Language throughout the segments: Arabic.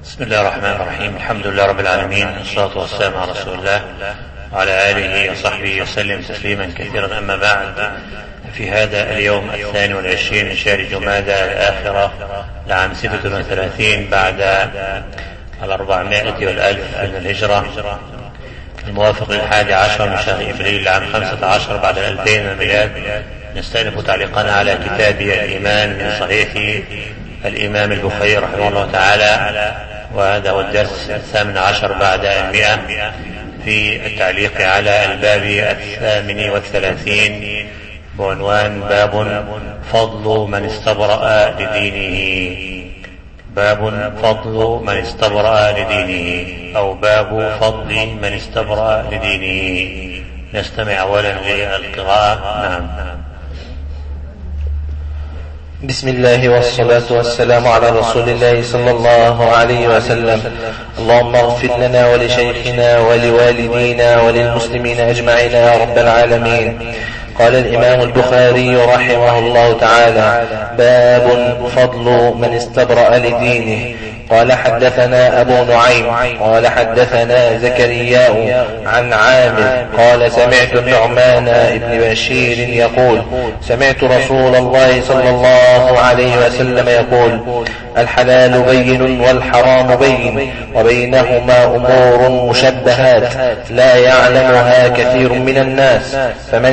بسم الله الرحمن الرحيم. الحمد لله رب العالمين، والصلاة والسلام على رسول الله وعلى آله وصحبه وسلم تسليما كثيرا. أما بعد، في هذا اليوم 22 من شهر جمادى الآخرة لعام 36 بعد 400 من الهجرة، الموافق ل11 من شهر إبريل لعام 15 بعد 2000 من الميلاد، نستأنف تعليقنا على كتاب الإيمان من صحيح الإمام البخاري رحمه الله تعالى، وهذا هو الدرس 18 بعد 100 في التعليق على الباب 38 بعنوان باب فضل من استبرأ لدينه. باب فضل من استبرأ لدينه، أو باب فضل من استبرأ لدينه. نستمع أولا للقراءة. نعم. بسم الله والصلاة والسلام على رسول الله صلى الله عليه وسلم. اللهم اغفر لنا ولشيخنا ولوالدينا وللمسلمين أجمعين يا رب العالمين. قال الإمام البخاري رحمه الله تعالى: باب فضل من استبرأ لدينه. قال حدثنا أبو نعيم قال حدثنا زكريا عن عامر قال سمعت النعمان بن بشير يقول: سمعت رسول الله صلى الله عليه وسلم يقول: الحلال بين والحرام بين، وبينهما أمور مشبهات لا يعلمها كثير من الناس، فمن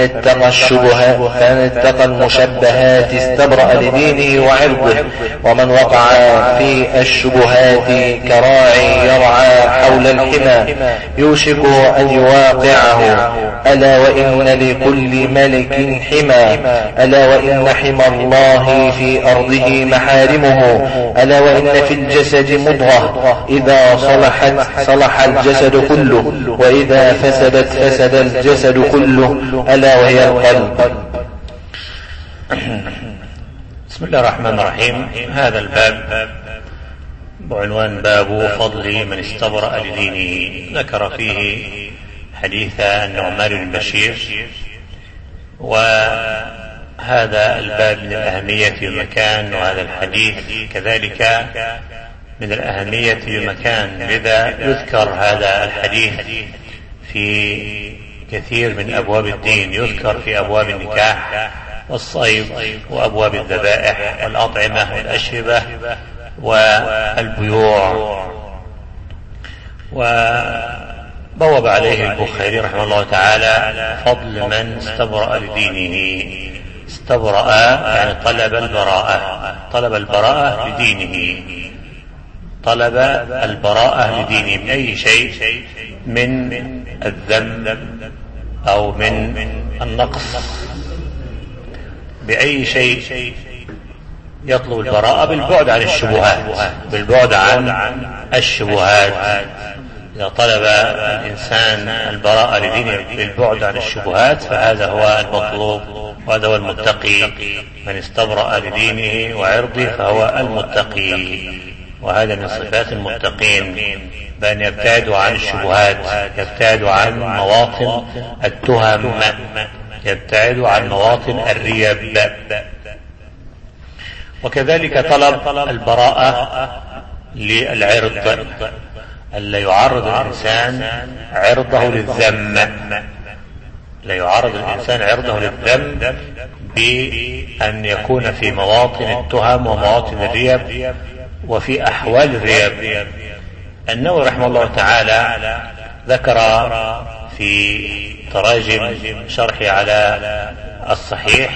اتقى المشبهات استبرأ لدينه وعرضه، ومن وقع في الشبهات كراعي يرعى حول الحمى يوشك أن يواقعه. ألا وإن لكل ملك حمى، ألا وإن حمى الله في أرضه محارمه، ألا وإن في الجسد مضغة إذا صلحت صلح الجسد كله، وإذا فسدت فسد الجسد كله، ألا وهي القلب. بسم الله الرحمن الرحيم. هذا الباب بعنوان باب فضل من استبرأ لدينه، ذكر فيه حديث النعمان بن بشير، وهذا الباب من الأهمية والمكان، وهذا الحديث كذلك من الأهمية والمكان، لذا يذكر هذا الحديث في كثير من أبواب الدين. يذكر في أبواب النكاح والصيد وأبواب الذبائح والأطعمة والأشربة والبيوع. وبوب عليه البخاري رحمه الله تعالى فضل من استبرأ لدينه. استبرأ يعني طلب البراءة، طلب البراءة لدينه، طلب البراءة لدينه من أي شيء، من الذنب أو من النقص، بأي شيء يطلب البراءة، بالبعد عن الشبهات، بالبعد عن الشبهات. إذا طلب الإنسان البراءة لدينه بالبعد عن الشبهات فهذا هو المطلوب، وهذا هو المتقي. من استبرأ لدينه وعرضه فهو المتقي، وهذا من صفات المتقين، بأن يبتعدوا عن الشبهات، يبتعدوا عن مواطن التهم، يبتعدوا عن مواطن الريب. وكذلك طلب البراءة للعرض، ألا يعرض الإنسان عرضه للذم، لا يعرض الإنسان عرضه للذم بأن يكون في مواطن التهم ومواطن الريب وفي أحوال الريب. النووي رحمه الله تعالى ذكر في تراجم شرحه على الصحيح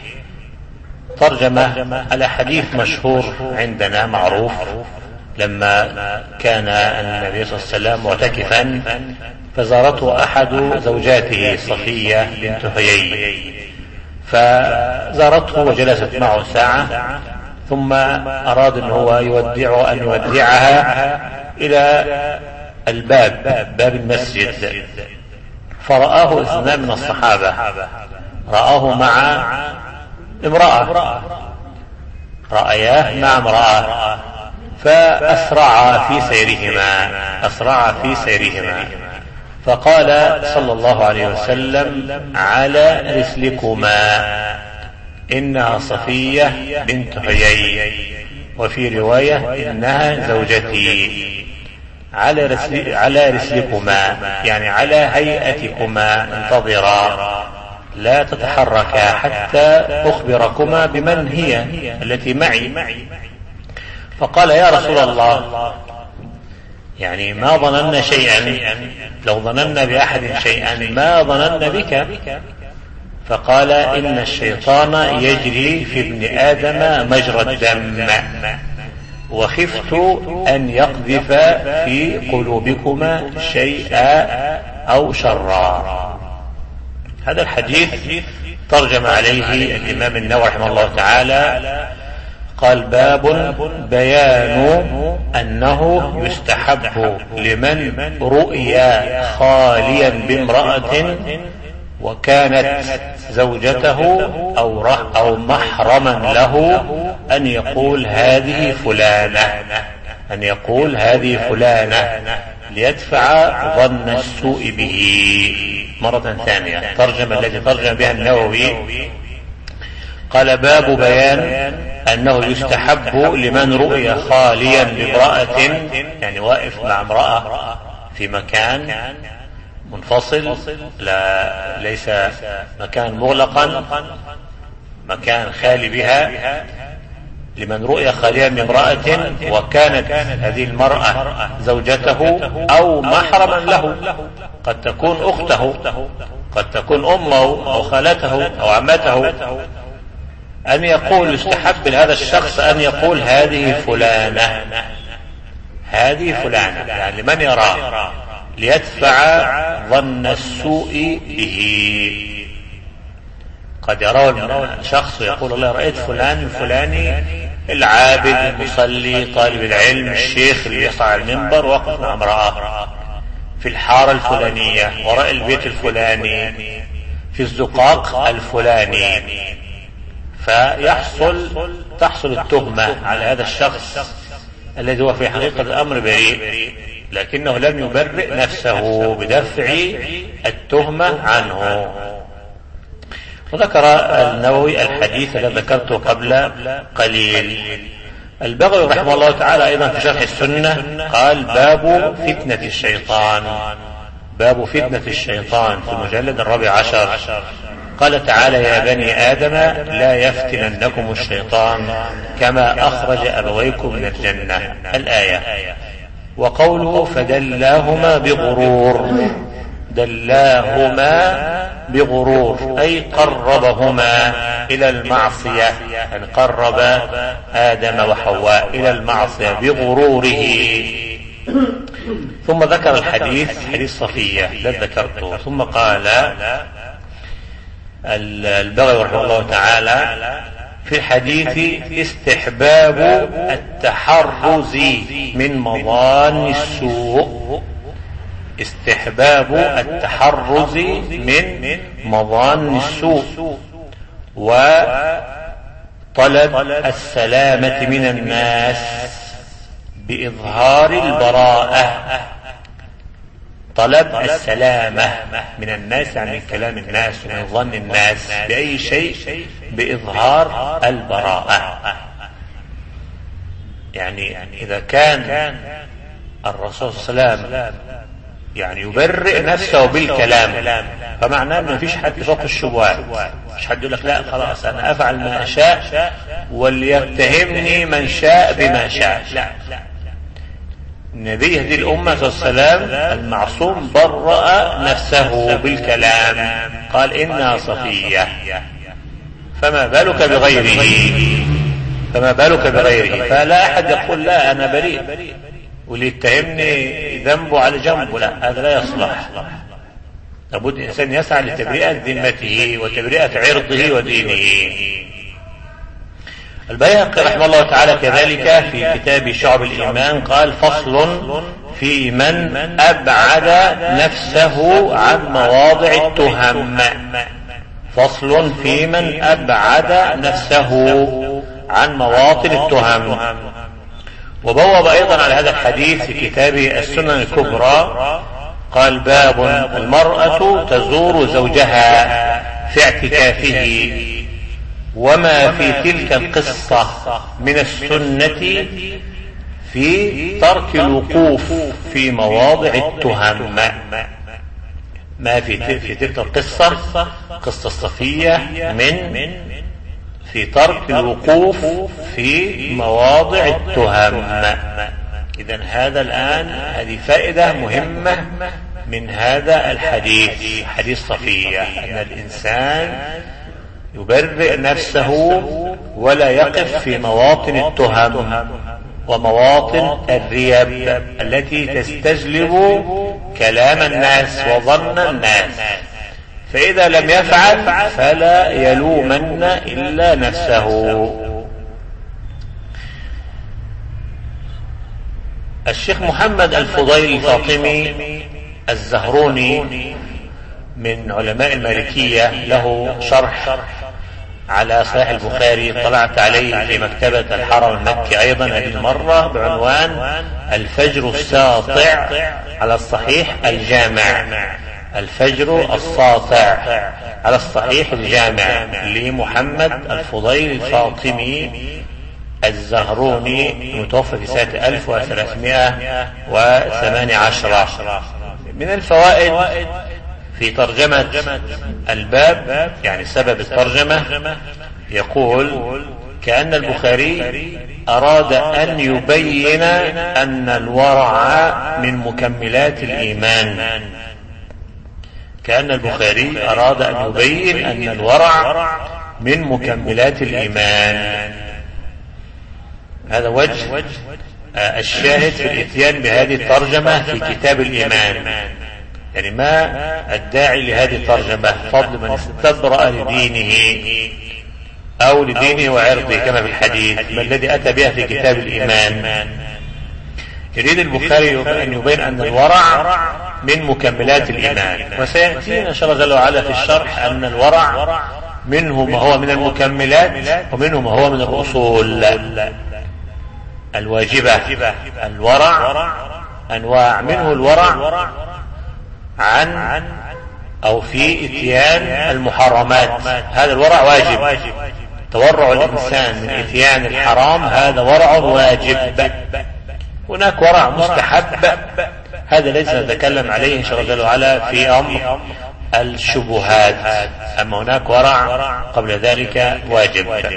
ترجمة على حديث مشهور عندنا معروف، لما كان النبي صلى الله عليه وسلم معتكفا فزارته أحد زوجاته صفية بنت حيي، فزارته وجلست معه ساعة، ثم أراد أن هو يودعها إلى الباب، باب المسجد، فرآه اثنان من الصحابة، رآه مع امرأة، رأياه مع امرأة، فأسرع في سيرهما، فقال صلى الله عليه وسلم: على رسلكما، إنها صفية بنت حيي. وفي رواية إنها زوجتي على رسلكما، يعني على هيئتكما انتظرا لا تتحركا حتى أخبركما بمن هي التي معي. فقال يا رسول الله يعني ما ظننا شيئا، لو ظننا بأحد شيئا ما ظننا بك. فقال إن الشيطان يجري في ابن آدم مجرى الدم وخفت أن يقذف في قلوبكما شيئا أو شرا. هذا الحديث ترجم عليه الإمام النووي رحمه الله تعالى، قال باب بيان أنه يستحب لمن رؤيا خاليا بامرأة وكانت زوجته أو محرما له أن يقول هذه فلانة ليدفع ظن السوء به. مرة ثانية ترجمة التي ترجم بها النووي، قال باب بيان أنه يستحب لمن رؤيا خاليا بامرأة، يعني واقف مع امرأة في مكان منفصل، ليس مكان مغلقا، مكان خالي بها، لمن رؤيا خاليا بامرأة وكانت هذه المرأة زوجته أو محرما له، قد تكون أخته، قد تكون أمه أو خالته أو عمته، أن يقول يستحب لهذا الشخص أن يقول هذه فلانة، يعني لمن يراه ليدفع ظن السوء به. قد يرى شخص ويقول الله رأيت فلان الفلاني العابد المصلي طالب العلم الشيخ اللي يصعد المنبر وقف مع امرأة في الحارة الفلانية وراء البيت الفلاني في الزقاق الفلاني، تحصل التهمة على هذا الشخص الذي هو في حقيقة الأمر بريء، لكنه لم يبرئ نفسه بدفع التهمة عنه. وذكر النووي الحديث الذي ذكرته قبل قليل. البغوي رحمه الله تعالى أيضا في شرح السنة قال باب فتنة الشيطان في المجلد 14، قال تعالى يا بني آدم لا يفتننكم الشيطان كما أخرج أبويكم من الجنة، الآية. وقوله فدلاهما بغرور أي قربهما إلى المعصية، يعني قرب آدم وحواء إلى المعصية بغروره. ثم ذكر الحديث حديث صفية الذي ذكرته، ثم قال البغوي رحمه الله تعالى في الحديث استحباب التحرز من مظان السوء، وطلب السلامة من الناس بإظهار البراءة. طلب السلامة من الناس يعني من كلام الناس ومن ظن الناس بأي شيء بإظهار البراءة. يعني إذا كان الرسول صلى الله عليه وسلم يعني يبرئ نفسه بالكلام، فمعناه أنه مفيش حد فوق الشبهات، مش حد يقول لك لا خلاص أنا أفعل ما أشاء وليتهمني من شاء بما شاء. لا، النبي هذه الأمة صلى الله عليه وسلم المعصوم برأ نفسه بالكلام، قال إنها صفية، فما بالك بغيره. فلا أحد يقول لا أنا بريء واللي يتهمني ذنبه على جنبه، لا، هذا لا يصلح. لابد الإنسان يسعى لتبرئة ذمته وتبرئة عرضه ودينه. البيهقي رحمه الله تعالى كذلك في كتاب شعب الإيمان قال فصل في من أبعد نفسه عن مواضع التهم. فصل في من أبعد نفسه عن مواطن التهم. وبوب أيضا على هذا الحديث في كتابه السنن الكبرى قال باب المرأة تزور زوجها في اعتكافه، وما في تلك القصة من السنة في ترك الوقوف في مواضع التهم. ما في تلك القصة، قصة الصفية، من في ترك الوقوف في مواضع التهم. إذن هذا الآن هذه فائدة مهمة من هذا الحديث، حديث صفية، أن الإنسان يبرئ نفسه ولا يقف في مواطن التهم ومواطن الريب التي تستجلب كلام الناس وظن الناس، فإذا لم يفعل فلا يلومن إلا نفسه. الشيخ محمد الفضيل الفاطمي الزهروني من علماء المالكية له شرح على صحيح البخاري، طلعت عليه في مكتبة الحرم المكي أيضا هذه المرة بعنوان الفجر الساطع على الصحيح الجامع. الفجر الساطع على الصحيح الجامع لمحمد الفضيل الفاطمي الزهروني، متوفى في سنة 1318. من الفوائد في ترجمة الباب، يعني سبب الترجمة، يقول: كأن البخاري أراد أن يبين أن الورع من مكملات الإيمان. كأن البخاري أراد أن يبين أن الورع من مكملات الإيمان. هذا وجه الشاهد في الاتيان بهذه الترجمة في كتاب الإيمان. يعني ما الداعي لهذه الترجمة؟ فضل من استبرأ لدينه أو لدينه وعرضه كما في الحديث، ما الذي أتى بها في كتاب الإيمان. يريد البخاري أن يبين أن الورع من مكملات الإيمان، وسيأتينا إن شاء الله جل وعلا في الشرح أن الورع منه ما هو من المكملات ومنه ما هو من الأصول الواجبة. الورع أنواع، منه الورع عن أو في إتيان المحرمات، هذا الورع واجب. تورع الإنسان من إتيان الحرام هذا ورع واجب. هناك ورع مستحب، هذا ليس نتكلم عليه إن شاء الله جل وعلا في أمر الشبهات، أما هناك ورع قبل ذلك واجب.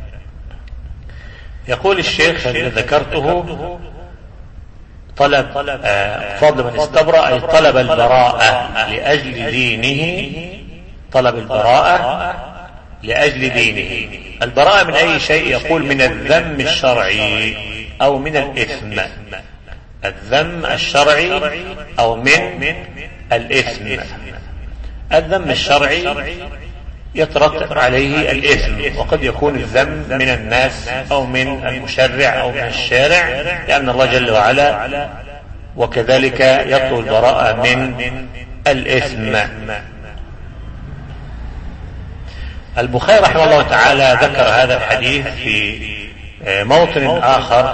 يقول الشيخ الذي ذكرته: طلب فضل من استبرأ، أي طلب البراءة لأجل دينه. طلب البراءة لأجل دينه. البراءة من أي شيء؟ يقول: من الذم الشرعي أو من الإثم. الذم الشرعي أو من الإثم. الذم الشرعي يترتب عليه الإثم، وقد يكون الذم من الناس أو من المشرع أو من الشارع، لأن الله جل وعلا وكذلك يطلب البراءة من الإثم. البخاري رحمه الله تعالى ذكر هذا الحديث في موطن آخر،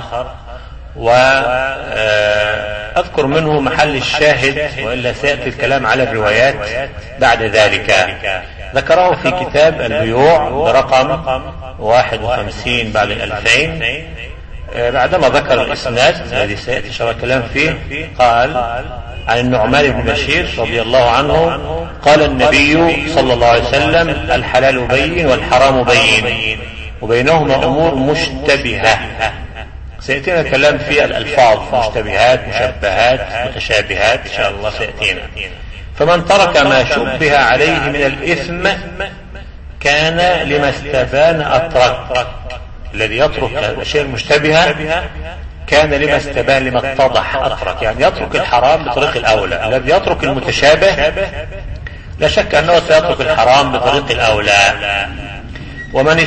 وأذكر منه محل الشاهد، وإلا سيأتي الكلام على الروايات بعد ذلك. ذكره في كتاب البيوع برقم 51 بعد 2000، بعدما ذكر الإسناد الذي سيأتي شرح الكلام فيه. قال: عن النعمان بن بشير رضي الله عنه قال النبي صلى الله عليه وسلم: الحلال بين والحرام بين وبينهما أمور مشتبهة. سيأتينا الكلام في الألفاظ، مشتبهات، مشبهات، متشابهات، إن شاء الله سيأتينا. فمن ترك ما شبه عليه من الإثم كان لما استبان أترك. الذي يترك الأشياء المشتبهة كان لما استبان، لما اتضح أترك، يعني يترك الحرام بطريق الأولى. الذي يترك المتشابه لا شك أنه سيترك الحرام بطريق الأولى. ومن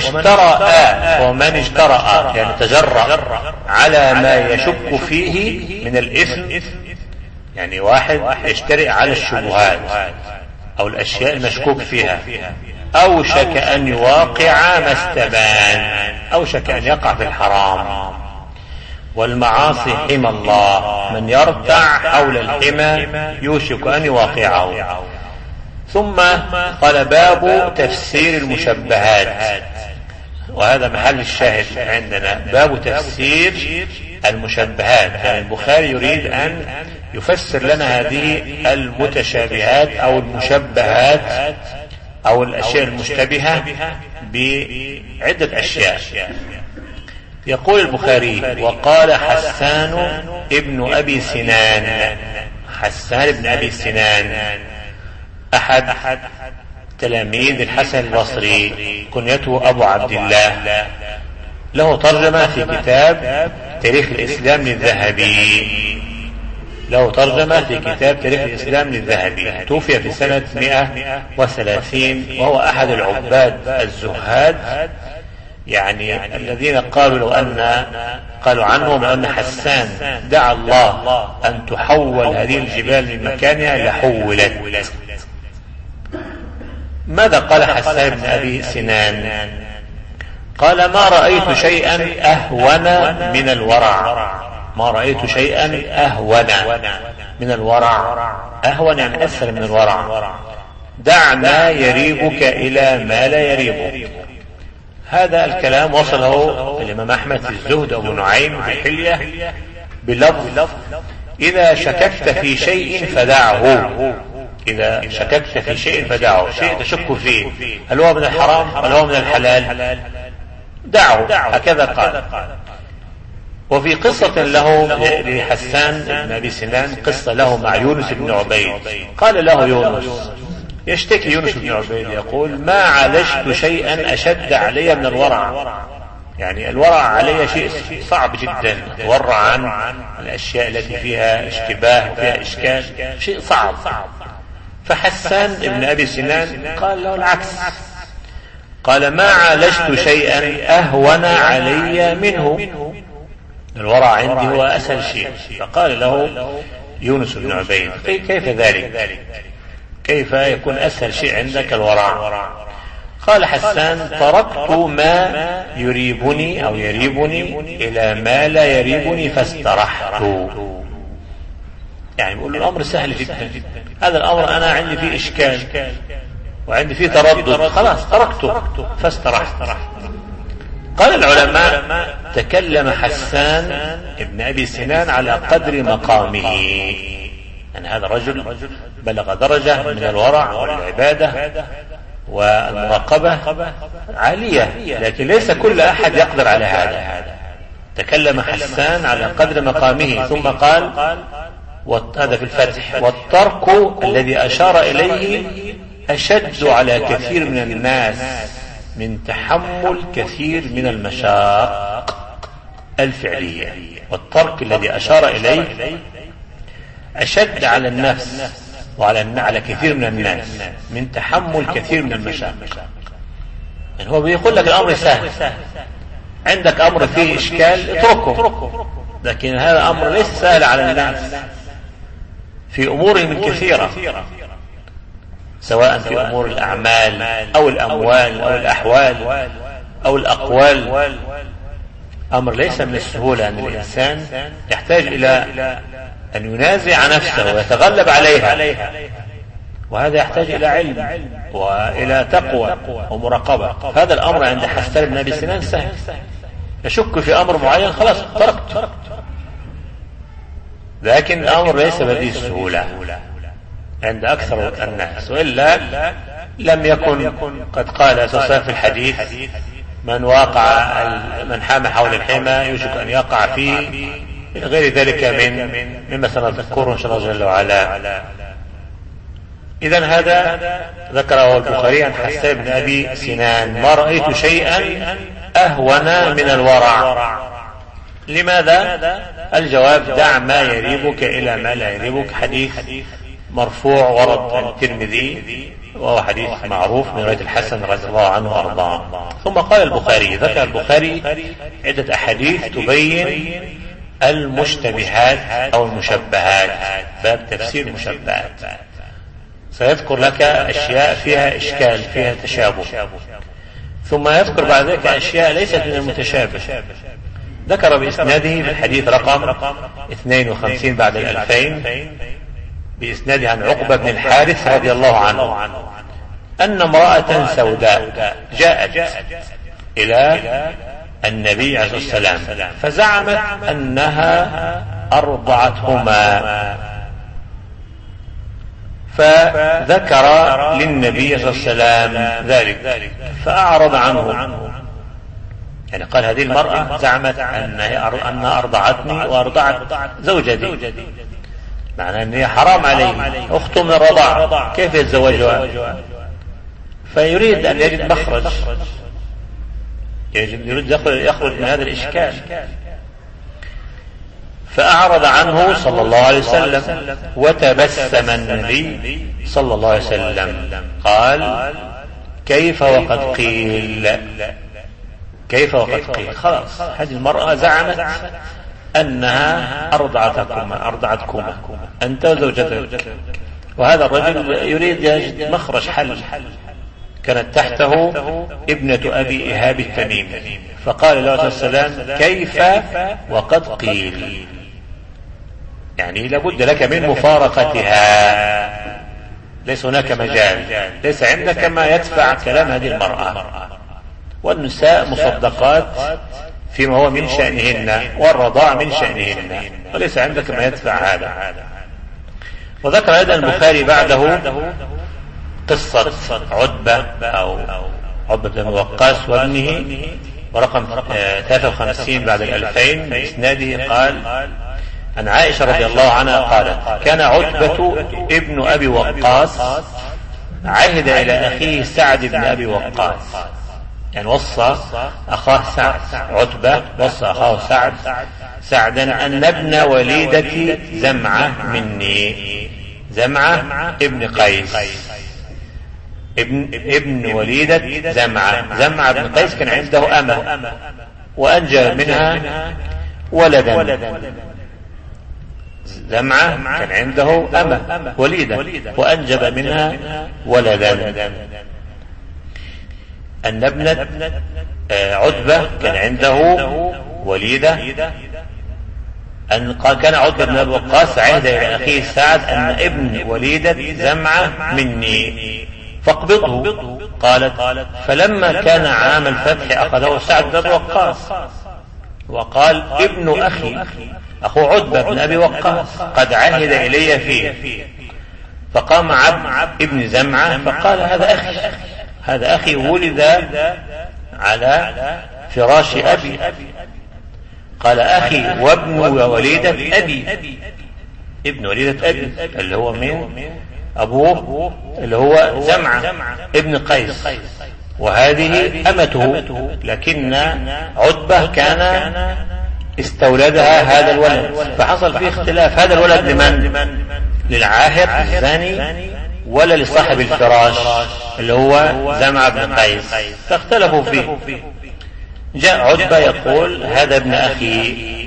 اجترأ يعني تجرأ على ما يشك فيه من الإثم، يعني واحد يجترئ على الشبهات أو الأشياء المشكوك فيها، أوشك أن يواقع ما استبان، أوشك أن يقع في الحرام. والمعاصي حمى الله، من يرتع حول الحمى يوشك أن يواقعه. ثم قال: باب تفسير المشبهات. وهذا محل الشاهد عندنا، باب تفسير المشبهات. يعني البخاري يريد أن يفسر لنا هذه المتشابهات أو المشبهات أو الأشياء المشتبهة بعدة أشياء. يقول البخاري: وقال حسان ابن أبي سنان. حسان ابن أبي سنان أحد تلاميذ الحسن البصري، كنيته أبو عبد الله، له ترجمة في كتاب تاريخ الإسلام للذهبي. له ترجمة في كتاب تاريخ الإسلام للذهبي. توفي في سنة 130، وهو أحد العباد الزهاد، يعني الذين قالوا لو أن قالوا عنهم أن حسان دعا الله أن تحول هذه الجبال من مكانها لحولت. ماذا قال حسان بن أبي سنان؟ قال: ما رأيت شيئا أهون من الورع. ما رأيت شيئا أهون من الورع. أهون يعني أسهل من الورع. دع ما يريبك إلى ما لا يريبك. هذا الكلام وصله الإمام أحمد في الزهد أبو نعيم في الحلية بلفظ: إذا شككت في شيء فدعه. إذا شككت في شيء فدعه. شيء تشك فيه، هل هو من الحرام هل هو من الحلال؟ دعه. هكذا قال. وفي قصة له لحسان بن أبي سنان، قصة له مع يونس بن عبيد، قال له يونس، يشتكي يونس بن عبيد يقول: ما عالجت شيئا أشد علي من الورع. يعني الورع علي شيء صعب جدا، ورع عن الأشياء التي فيها اشتباه وفيها إشكال، شيء صعب. فحسان بن أبي سنان قال له العكس، قال: ما عالجت شيئا أهون علي منه. الورع عندي هو أسهل شيء. فقال له يونس بن عبيد: كيف ذلك؟ كيف يكون أسهل شيء عندك الورع؟ قال حسان: تركت ما يريبني أو يريبني إلى ما لا يريبني فاسترحت. يعني بيقول له الأمر سهل جدا، هذا الأمر أنا عندي فيه إشكال وعندي فيه تردد، خلاص تركته فاسترحت. قال العلماء: تكلم حسان ابن أبي سنان على قدر مقامه. يعني هذا رجل بلغ درجة من الورع والعبادة والمراقبة عالية، لكن ليس كل أحد يقدر على هذا. تكلم حسان على قدر مقامه، ثم قال، هذا في الفتح: والترك الذي أشار إليه أشد على كثير من الناس من تحمل كثير من المشاق الفعلية. والترك الذي أشار إليه أشد على النفس وعلى كثير من الناس من تحمل كثير من المشاق. يعني هو بيقول لك الأمر سهل، عندك أمر فيه إشكال اتركه، لكن هذا أمر ليس سهل على الناس في أمورهم الكثيرة، سواء في أمور الأعمال أو الأموال أو الأحوال أو الأقوال. أمر ليس من السهولة أن الإنسان يحتاج إلى أن ينازع نفسه ويتغلب عليها، وهذا يحتاج إلى علم وإلى تقوى ومراقبة. هذا الأمر عند حسان بن أبي سنان سهل، يشك في أمر معين خلاص تركت، لكن الأمر ليس بهذه السهولة عند أكثر الناس، وإلا لم يكن قد قال أساسا في الحديث: من حام حول الحمى يوشك أن يقع فيه، إلى غير ذلك مما سنذكره إن شاء الله جل وعلا. إذن هذا ذكره البخاري عن حسان بن أبي سنان: ما رأيت شيئا أهون من الورع. لماذا؟ الجواب: دع ما يريبك إلى ما لا يريبك. حديث مرفوع ورد الترمذي، وهو حديث معروف من رواية الحسن رضي الله عنه وأرضاه. ثم قال البخاري: ذكر البخاري عدة أحاديث تبين المشتبهات أو المشبهات، باب تفسير المشبهات. سيذكر لك أشياء فيها إشكال فيها تشابه، ثم يذكر بعد ذلك أشياء ليست من المتشابه. ذكر بإسناده في الحديث رقم 52 بعد 2000 بإسناده عن عقبة بن الحارث رضي الله عنه أن امرأة سوداء جاءت إلى النبي عليه الصلاة والسلام، فزعمت أنها أرضعتهما، فذكر للنبي صلى الله عليه وسلم ذلك فأعرض عنه. يعني قال هذه المرأة زعمت أنها أرضعتني وأرضعت زوجتي، معنى أنها حرام عليه، أخت من الرضاعة، كيف يتزوجها؟ فيريد أن يجد مخرج، يريد يخرج من هذا الإشكال، فأعرض عنه صلى الله عليه وسلم. وتبسم النبي صلى الله عليه وسلم قال كيف وقد قيل، كيف وقد قيل، خلاص هذه المرأة زعمت أنها أرضعتكما أنت وزوجتك. وهذا الرجل يريد يجد مخرج حل. كانت تحته ابنة أبي إيهاب التميمي، فقال له عليه السلام كيف وقد قيل، يعني لابد لك من مفارقتها، ليس هناك مجال، ليس عندك ما يدفع كلام هذه المرأة. والنساء مصدقات فيما هو من شأنهن، والرضاع من شأنهن، وليس عندك ما يدفع هذا. وذكر أيضا البخاري بعده قصة عتبة أو عتبة بن وقاص وابنه، ورقم 53 بعد 2000 بإسناده، قال عن عائشة رضي الله عنها قالت كان عتبة ابن أبي وقاص عهد إلى أخيه سعد بن أبي وقاص، يعني وصى أخاه سعد، عتبة وصى أخاه سعدا أن ابن وليدة زمعة مني، زمعة ابن قيس، ابن وليدة زمعة بن قيس كان عنده أمة وأنجب منها ولدا. زمعة كان عنده أمة وليدة وأنجب منها ولدا. أن ابنة عتبة كان عنده وليدة، أن كان عتبة بن أبي وقاص عهد إلى أخيه سعد أن ابن وليدة زمعة مني فاقبضه. قالت فلما كان عام الفتح أخذه سعد بن أبي وقاص وقال ابن أخي أخو عتبة بن أبي وقاص قد عهد إلي فيه. فقام عبد ابن زمعة فقال هذا أخي ولد على فراش أبي. قال أخي وابن وليدة أبي، ابن وليدة أبي اللي هو من أبوه اللي هو زمعة ابن قيس، وهذه أمته، لكن عتبة كان استولدها هذا الولد، فحصل فيه اختلاف. هذا الولد لمن؟ للعاهر الزاني ولا لصاحب الفراش اللي هو زمعة بن قيس؟ فاختلفوا فيه. جاء عتبة يقول هذا ابن أخي،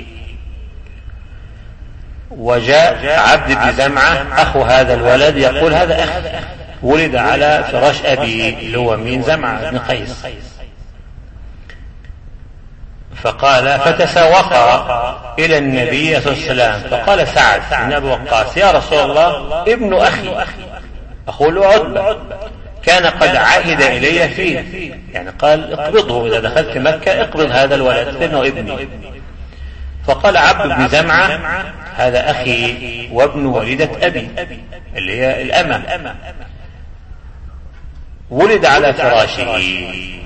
وجاء عبد بن زمعة أخو هذا الولد يقول هذا أخي ولد على فراش أبي اللي هو من زمعة بن قيس. فقال فتساوقا إلى النبي صلى الله عليه وسلم، فقال سعد بن أبي وقاص يا رسول الله ابن أخي أخو عتبة كان قد عهد إلي فيه، يعني قال اقبضه إذا دخلت مكة اقبض هذا الولد لأنه ابني. فقال عبد بن زمعة هذا أخي وابن وليدة أبي اللي هي الأمة، ولد على فراشه.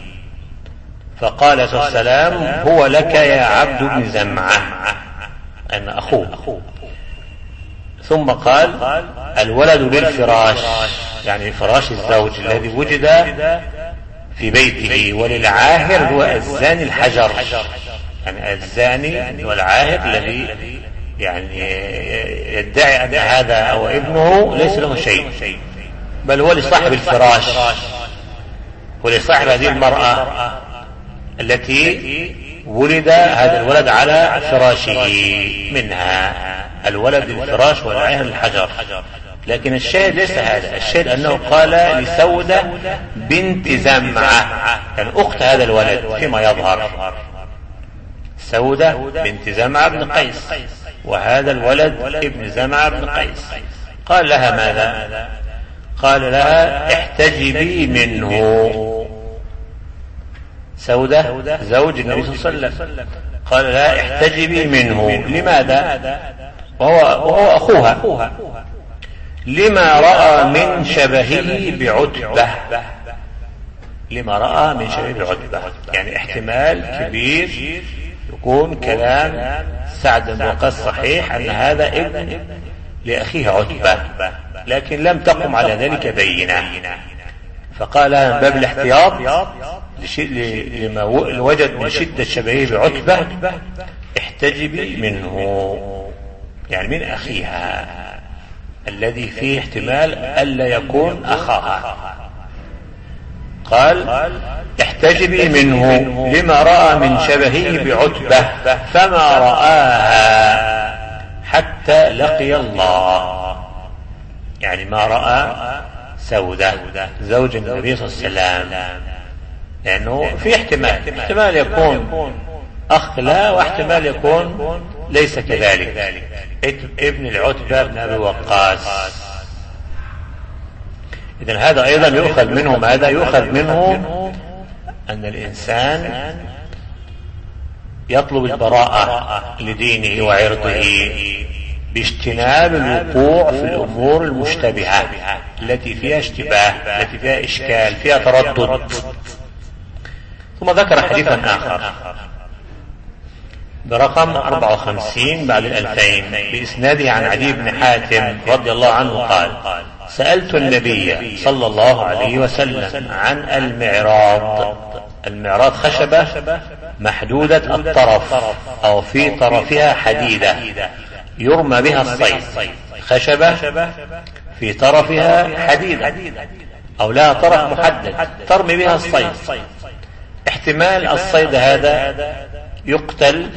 فقال صلى الله عليه وسلم هو لك يا عبد بن زمعة، أنا أخوه. ثم قال الولد للفراش، يعني فراش الزوج الذي وجد في بيته، وللعاهر هو الزاني الحجر، يعني الزاني والعاهر الذي يعني يدعي أن هذا أو ابنه ليس له شيء، بل هو لصاحب الفراش ولصاحب هذه المرأة التي ولد هذا الولد على فراشه منها. الولد للفراش والعاهر الحجر. لكن الشاهد ليس هذا، الشاهد أنه قال لسودة بنت زمعة، يعني أخت هذا الولد فيما يظهر، سودة بنت زمعة بن قيس، وهذا الولد ابن زمعة بن قيس. قال لها ماذا؟ قال لها احتجبي منه، سودة زوج النبي صلى الله عليه وسلم، قال لا احتجبي منه. لماذا؟ وهو أخوها. لما رأى من شبهه بعتبة. لما رأى من شبهه بعتبة، يعني احتمال كبير يكون كلام سعد بن وقاص صحيح أن هذا ابن لأخيه عتبة، لكن لم تقم على ذلك بينة، فقال من باب الاحتياط لما وجد من شدة شبهه بعتبة احتجبي منه، يعني من أخيها الذي فيه احتمال ألا يكون أخاها. قال احتجبي منه لما رأى من شبهه بعتبة فما رآها حتى لقي الله، يعني ما رأى سودة زوج النبي صلى الله عليه وسلم، لأنه في احتمال يكون أخ لا، واحتمال يكون ليس كذلك، ابن العتبة بن أبي وقاص. إذن هذا أيضا يؤخذ منه ماذا؟ يؤخذ منه أن الإنسان يطلب البراءة لدينه وعرضه باجتناب الوقوع في الأمور المشتبهة التي فيها اشتباه، التي فيها إشكال، فيها تردد. ثم ذكر حديثا آخر برقم 54 بعد 2000 بإسناده عن عدي بن حاتم رضي الله عنه قال سألت النبي صلى الله عليه وسلم عن المعراض. المعراض خشبة محدودة الطرف أو في طرفها حديدة يرمى بها الصيد، خشبة في طرفها حديدة أو لها طرف محدد ترمي بها الصيد. احتمال الصيد هذا يقتل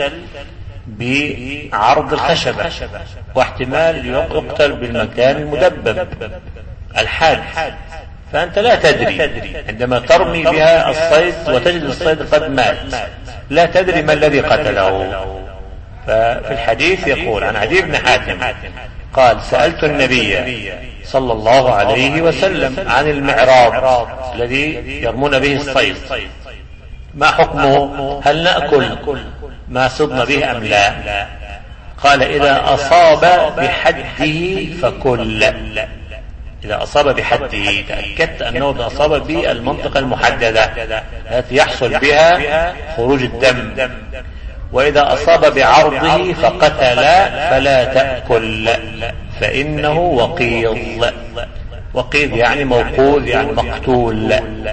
بعرض الخشبة، واحتمال يقتل بالمكان المدبب الحاد، فأنت لا تدري عندما ترمي بها الصيد وتجد الصيد قد مات، لا تدري ما الذي قتله. ففي الحديث يقول عن عدي بن حاتم قال سألت النبي صلى الله عليه وسلم عن المعراض الذي يرمون به الصيد، ما حكمه؟ هل نأكل ما صدنا به أم لا؟ قال إذا أصاب بحده فكل. إذا أصاب بحده تأكدت أنه إذا أصاب بالمنطقة المحددة التي يحصل بها خروج الدم. وإذا أصاب بعرضه فقتل فلا تأكل فإنه وقيض. وقيض يعني موقوذ، يعني مقتول،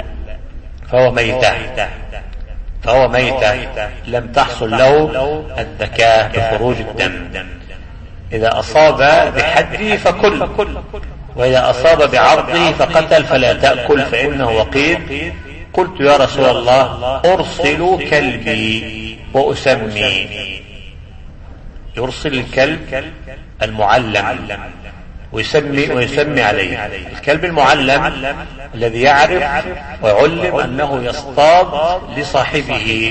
فهو ميتة لم تحصل له الذكاة بخروج الدم. إذا أصاب بحده فكل، وإذا أصاب بعرضه فقتل فلا تأكل فإنه وقيض. قلت يا رسول الله أرسل كلبي وأسمي. يرسل الكلب المعلم ويسمي عليه. الكلب المعلم الذي يعرف ويعلم أنه يصطاد لصاحبه،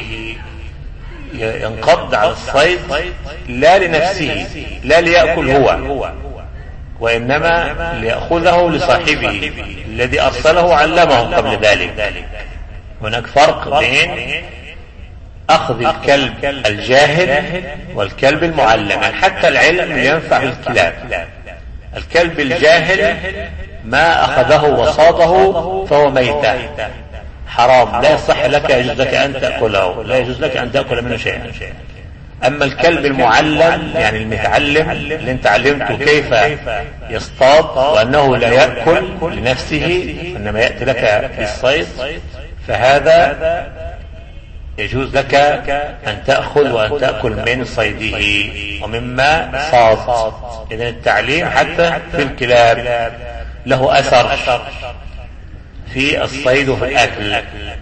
ينقض على الصيد لا لنفسه، لا ليأكل هو، وإنما ليأخذه لصاحبه الذي أرسله علمه قبل ذلك. هناك فرق بين أخذ الكلب الجاهل والكلب المعلم. حتى العلم ينفع الكلاب. الكلب الجاهل ما أخذه وصاده فهو ميتة، حرام، لا يصح لك، يجوز لك أن تأكله، لا يجوز لك أن تأكل منه شيئا. أما الكلب المعلم يعني المتعلم اللي انت علمته كيف يصطاد وأنه لا يأكل لنفسه إنما يأتي لك بالصيد، فهذا يجوز لك أن تأخذ وأن تأكل من صيده ومما صاد. إذن التعليم حتى في الكلاب له أثر في الصيد وفي الأكل.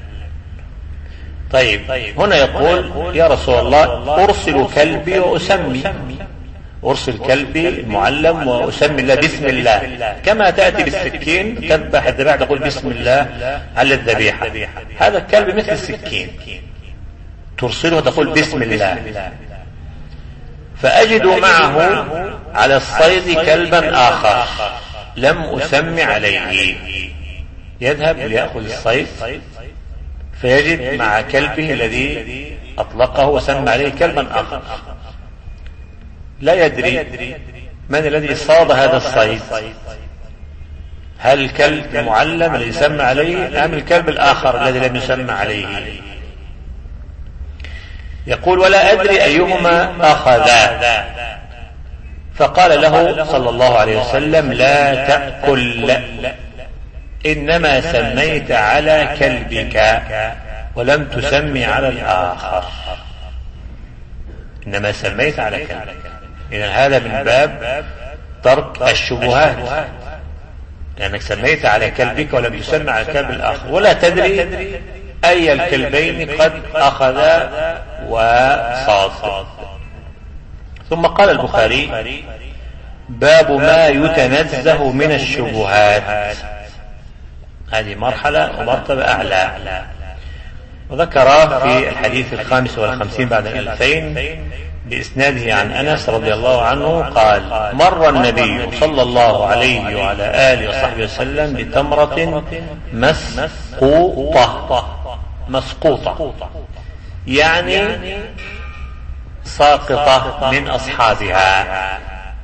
طيب هنا يقول يا رسول الله أرسل كلبي وأسمي. أرسل كلبي المعلم وأسمي الله بسم الله، كما تأتي بالسكين تذبح الذبيحة تقول بسم الله على الذبيحة. هذا الكلب مثل السكين ترسله وتقول بسم الله. فأجد معه على الصيد كلبا آخر لم أسمي عليه، يذهب ليأخذ الصيد فيجد مع كلبه الذي أطلقه وسمى عليه كلبا آخر، لا يدري من الذي صاد هذا الصيد، هل الكلب المعلم الذي يسمى عليه أم الكلب الآخر الذي لم يسمى عليه. يقول ولا أدري أيهما أخذا، فقال له صلى الله عليه وسلم لا تأكل، إنما سميت على كلبك ولم تسمي على الآخر، إنما سميت على كلبك. إذن هذا من باب ترك الشبهات، لأنك سميت على كلبك ولم تسمى على الكلب الآخر، ولا تدري أي الكلبين قد أخذ وصاد. ثم قال البخاري باب ما يتنزه من الشبهات، هذه مرحلة ومرتبة أعلى. وذكر في الحديث 55 بعد 2000 بإسناده عن أنس رضي الله عنه قال مر النبي صلى الله عليه وعلى آله وصحبه وسلم بتمرة مسقوطة يعني ساقطة من أصحابها،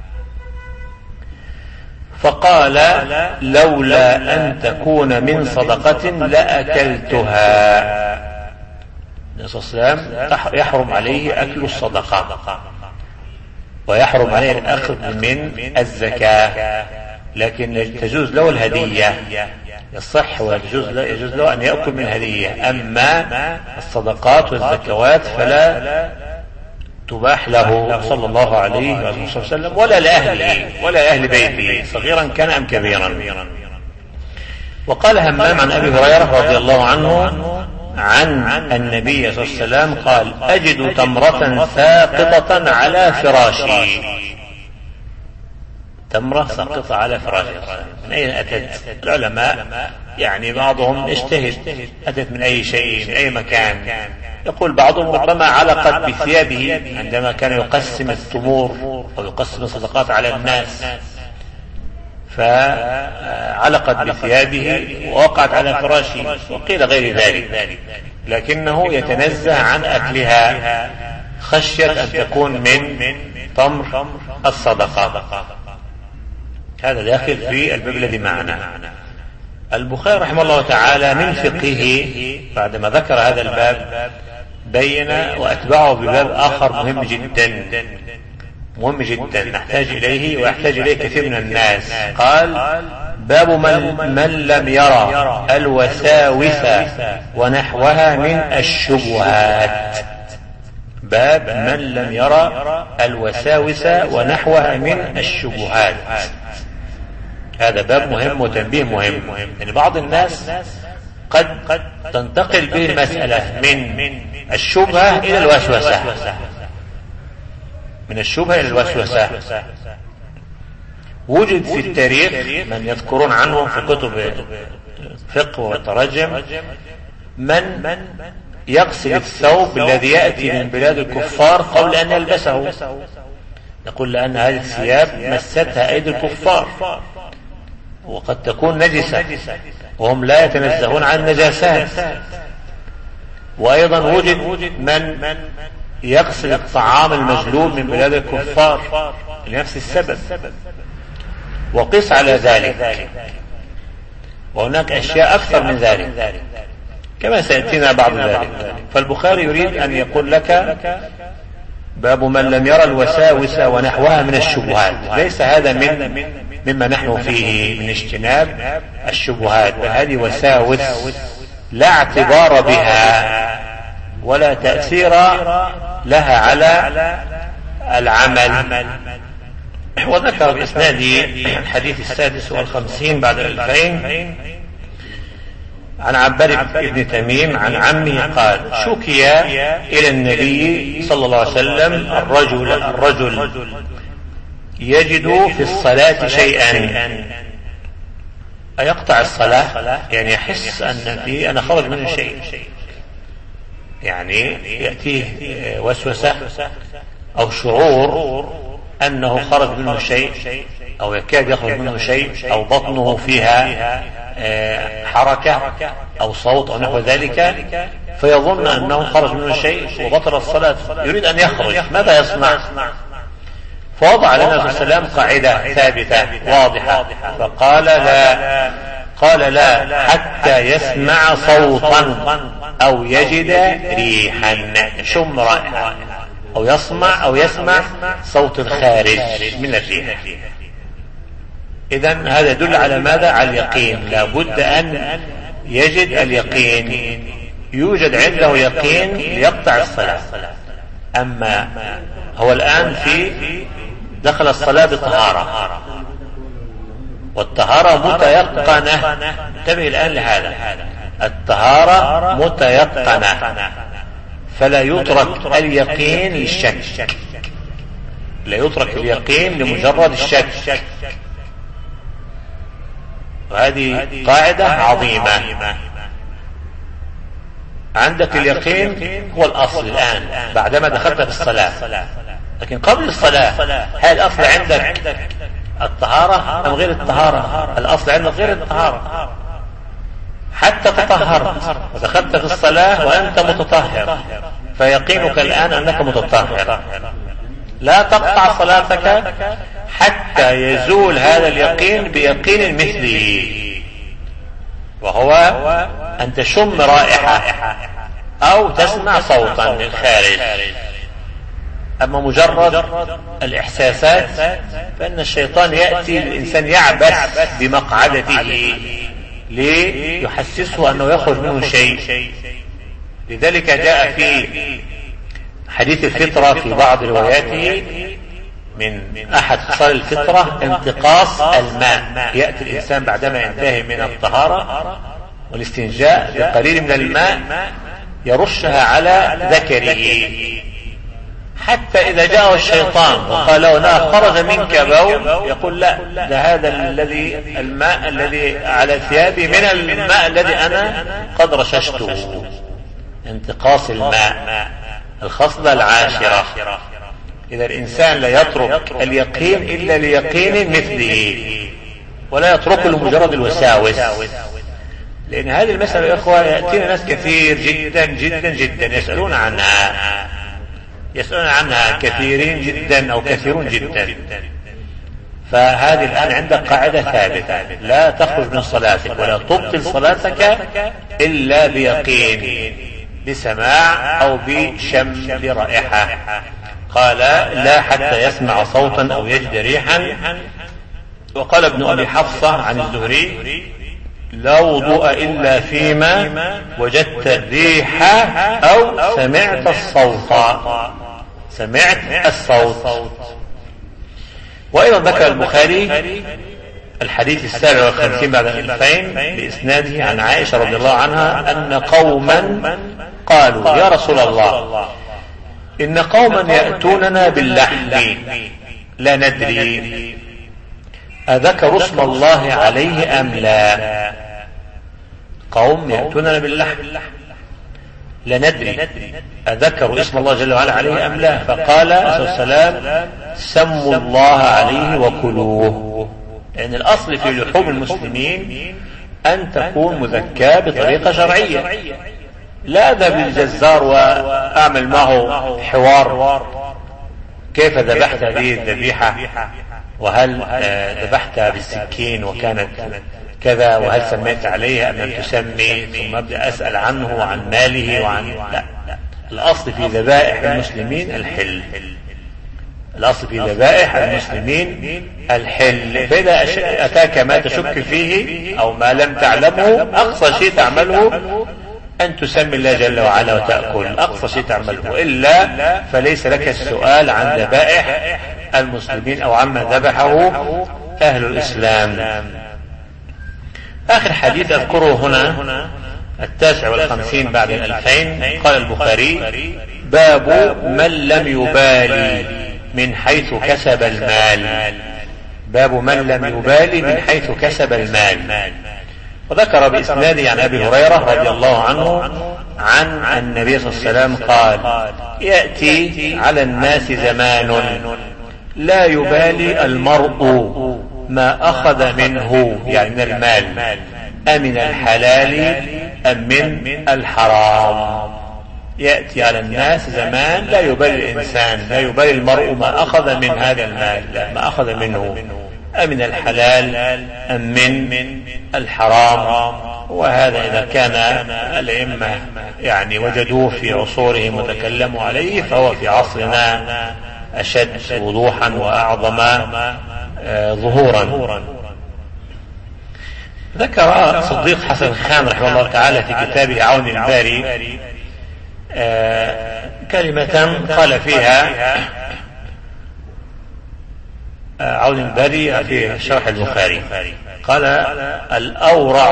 فقال لولا أن تكون من صدقة لأكلتها. النبي صلى الله عليه وسلم يحرم عليه أكل الصدقة ويحرم عليه الأخذ من الزكاة، لكن تجوز له الهدية، يصح ويجوز له أن يأكل من هدية. أما الصدقات والزكوات فلا تباح له صلى الله عليه وسلم ولا لأهله ولا لأهل بيته صغيرا كان أم كبيرا. وقال همام عن أبي هريرة رضي الله عنه عن النبي صلى الله عليه وسلم قال أجد تمرة ساقطة على فراشي. تمرة ساقطة على فراشي من أين أتت؟ العلماء يعني بعضهم اجتهد، أتت من أي شيء من أي مكان. يقول بعضهم ربما علقت بثيابه عندما كان يقسم التمور أو يقسم الصدقات على الناس، فعلقت بثيابه ووقعت على فراشه، وقيل غير ذلك، لكنه يتنزه عن أكلها خشية أن تكون من تمر الصدقة. هذا داخل في الباب الذي معنا. البخاري رحمه الله تعالى من فقهه بعدما ذكر هذا الباب بين وأتبعه بباب آخر مهم جدا نحتاج إليه ويحتاج إليه كثير من الناس. قال باب من لم يرى الوساوس ونحوها من الشبهات. باب من لم يرى الوساوس ونحوها من الشبهات، هذا باب مهم وتنبيه مهم. يعني بعض الناس قد تنتقل به المسألة من الشبهة إلى الوسوسة، من الشبهة إلى الوسوسة. وجد في التاريخ من يذكرون عنه في كتب فقه والترجم من يغسل الثوب الذي يأتي من بلاد الكفار قبل أن يلبسه، يقول لأن هذه الثياب مستها أيدي الكفار وقد تكون نجسة وهم لا يتنزهون عن النجاسات. وأيضا وجد من يغسل الطعام المجلوب من بلاد الكفار لنفس السبب، وقس على ذلك. وهناك أشياء أكثر من ذلك كما سيأتينا بعض ذلك. فالبخاري يريد أن يقول لك باب من لم يرى الوساوس ونحوها من الشبهات. ليس هذا مما نحن فيه من اجتناب الشبهات، بل هذه وساوس لا اعتبار بها ولا تأثير لها على العمل. وذكر بإسناده الحديث 56 بعد 2000 عن عباد بن تميم عن عمه قال شكي إلى النبي صلى الله عليه وسلم الرجل يجد في الصلاة شيئا، أيقطع الصلاة يعني يحس أن خرج منه شيء، يعني يأتيه وسوسة أو شعور أنه خرج منه شيء أو يكاد يخرج منه شيء أو بطنه فيها حركة، أو صوت أو نحو ذلك فيظن أنه خرج منه شيء وبطل الصلاة، يريد أن يخرج، ماذا يصنع؟ فوضع لنا النبي صلى الله عليه وسلم قاعدة ثابتة واضحة فقال لا حتى يسمع صوتا أو يجد ريحا، شم رائحة، أو يسمع صوت خارج من الريح. إذن هذا يدل على ماذا؟ على اليقين، لابد أن يجد اليقين، يوجد عنده يقين ليقطع الصلاة. أما هو الآن دخل الصلاة بطهارة، والطهارة متيقنة، انتبه الآن لهذا، الطهارة متيقنة، فلا يترك اليقين للشك، لا يترك اليقين لمجرد الشك، وهذه قاعدة عظيمة. عندك اليقين هو الأصل الآن بعدما دخلت في الصلاة، لكن قبل الصلاة هل الأصل عندك الطهارة أم غير الطهارة؟ الأصل عندك غير الطهارة، حتى تطهرت ودخلت في الصلاة وأنت متطهر، فيقينك الآن أنك متطهر، لا تقطع صلاتك حتى يزول هذا اليقين بيقين مثله، وهو أن تشم رائحة أو تسمع صوتا من الخارج. أما مجرد الإحساسات فإن الشيطان يأتي الإنسان يعبث بمقعدته ليحسسه أنه يخرج منه شيء. لذلك جاء في حديث الفطرة في بعض رواياته من أحد خصال الفطرة انتقاص الماء، يأتي الإنسان بعدما ينتهي من الطهارة والاستنجاء بقليل من الماء يرشها على ذكره، حتى إذا جاءه الشيطان وقال له لا خرج منك بول، يقول لا، ده هذا الماء الذي على ثيابي من الماء الذي أنا قد رششته. انتقاص الماء. الخصلة العاشرة، إذا الإنسان لا يترك اليقين إلا ليقين مثله، ولا يتركه لمجرد الوساوس، لأن هذه المسألة يا إخوة يأتينا ناس كثير جدا جدا جدا يسألون عنها كثيرين جدا أو كثيرون جدا. فهذه الآن عندك قاعدة ثابتة، لا تخرج من صلاتك ولا تبطل صلاتك إلا بيقين، بسماع أو بشم برائحة. قال لا حتى يسمع صوتا أو يجد ريحا. وقال ابن أبي حفصة عن الزهري لا وضوء إلا فيما وجدت الريح أو سمعت الصوت. وأيضا ذكر البخاري الحديث 57 بعد 2000 بإسناده عن عائشة رضي الله عنها أن قوما قالوا يا رسول الله إن قوما يأتوننا باللحم لا ندري أذكر اسم الله عليه أم لا. قوم يأتوننا باللحم لا ندري أذكر اسم الله جل وعلا عليه أم لا، فقال صلى الله عليه وسلم سموا الله عليه وكلوه. لأن الأصل في لحوم المسلمين أن تكون مذكاة بطريقة شرعية، لا أذهب للجزار وأعمل معه حوار كيف ذبحت هذه الذبيحة، وهل ذبحتها بالسكين وكانت كذا، وهل سميت عليها أم لم تسمي، ثم أبدأ أسأل عنه وعن ماله لا. الأصل في ذبائح المسلمين الحل، الأصل في ذبائح المسلمين الحل. فإذا أتاك ما تشك فيه أو ما لم تعلمه أقصى شيء تعمله أن تسمي الله جل وعلا وتأكل، أقصى شيء تعمله، إلا فليس لك السؤال عن ذبائح المسلمين أو عما ذبحه أهل الإسلام. آخر حديث أذكره هنا 59 بعد 2000. قال البخاري باب من لم يبالي من حيث كسب المال. باب من لم يبالي من حيث كسب المال. وذكر بإسناده عن أبي هريرة رضي الله عنه عن النبي صلى الله عليه وسلم قال يأتي على الناس زمان لا يبالي المرء ما أخذ منه، يعني من المال، أمن الحلال أم من الحرام. يأتي على الناس زمان لا يبالي الإنسان، لا يبالي المرء ما أخذ من هذا المال، ما أخذ منه أمن الحلال أم من الحرام. وهذا إذا كان الأئمة يعني وجدوه في عصورهم وتكلموا عليه، فهو في عصرنا أشد وضوحا وأعظم ظهورا. ذكر صديق حسن خان رحمه الله تعالى في كتابه عون الباري كلمة قال فيها عون الباري في شرح البخاري، قال: الأورع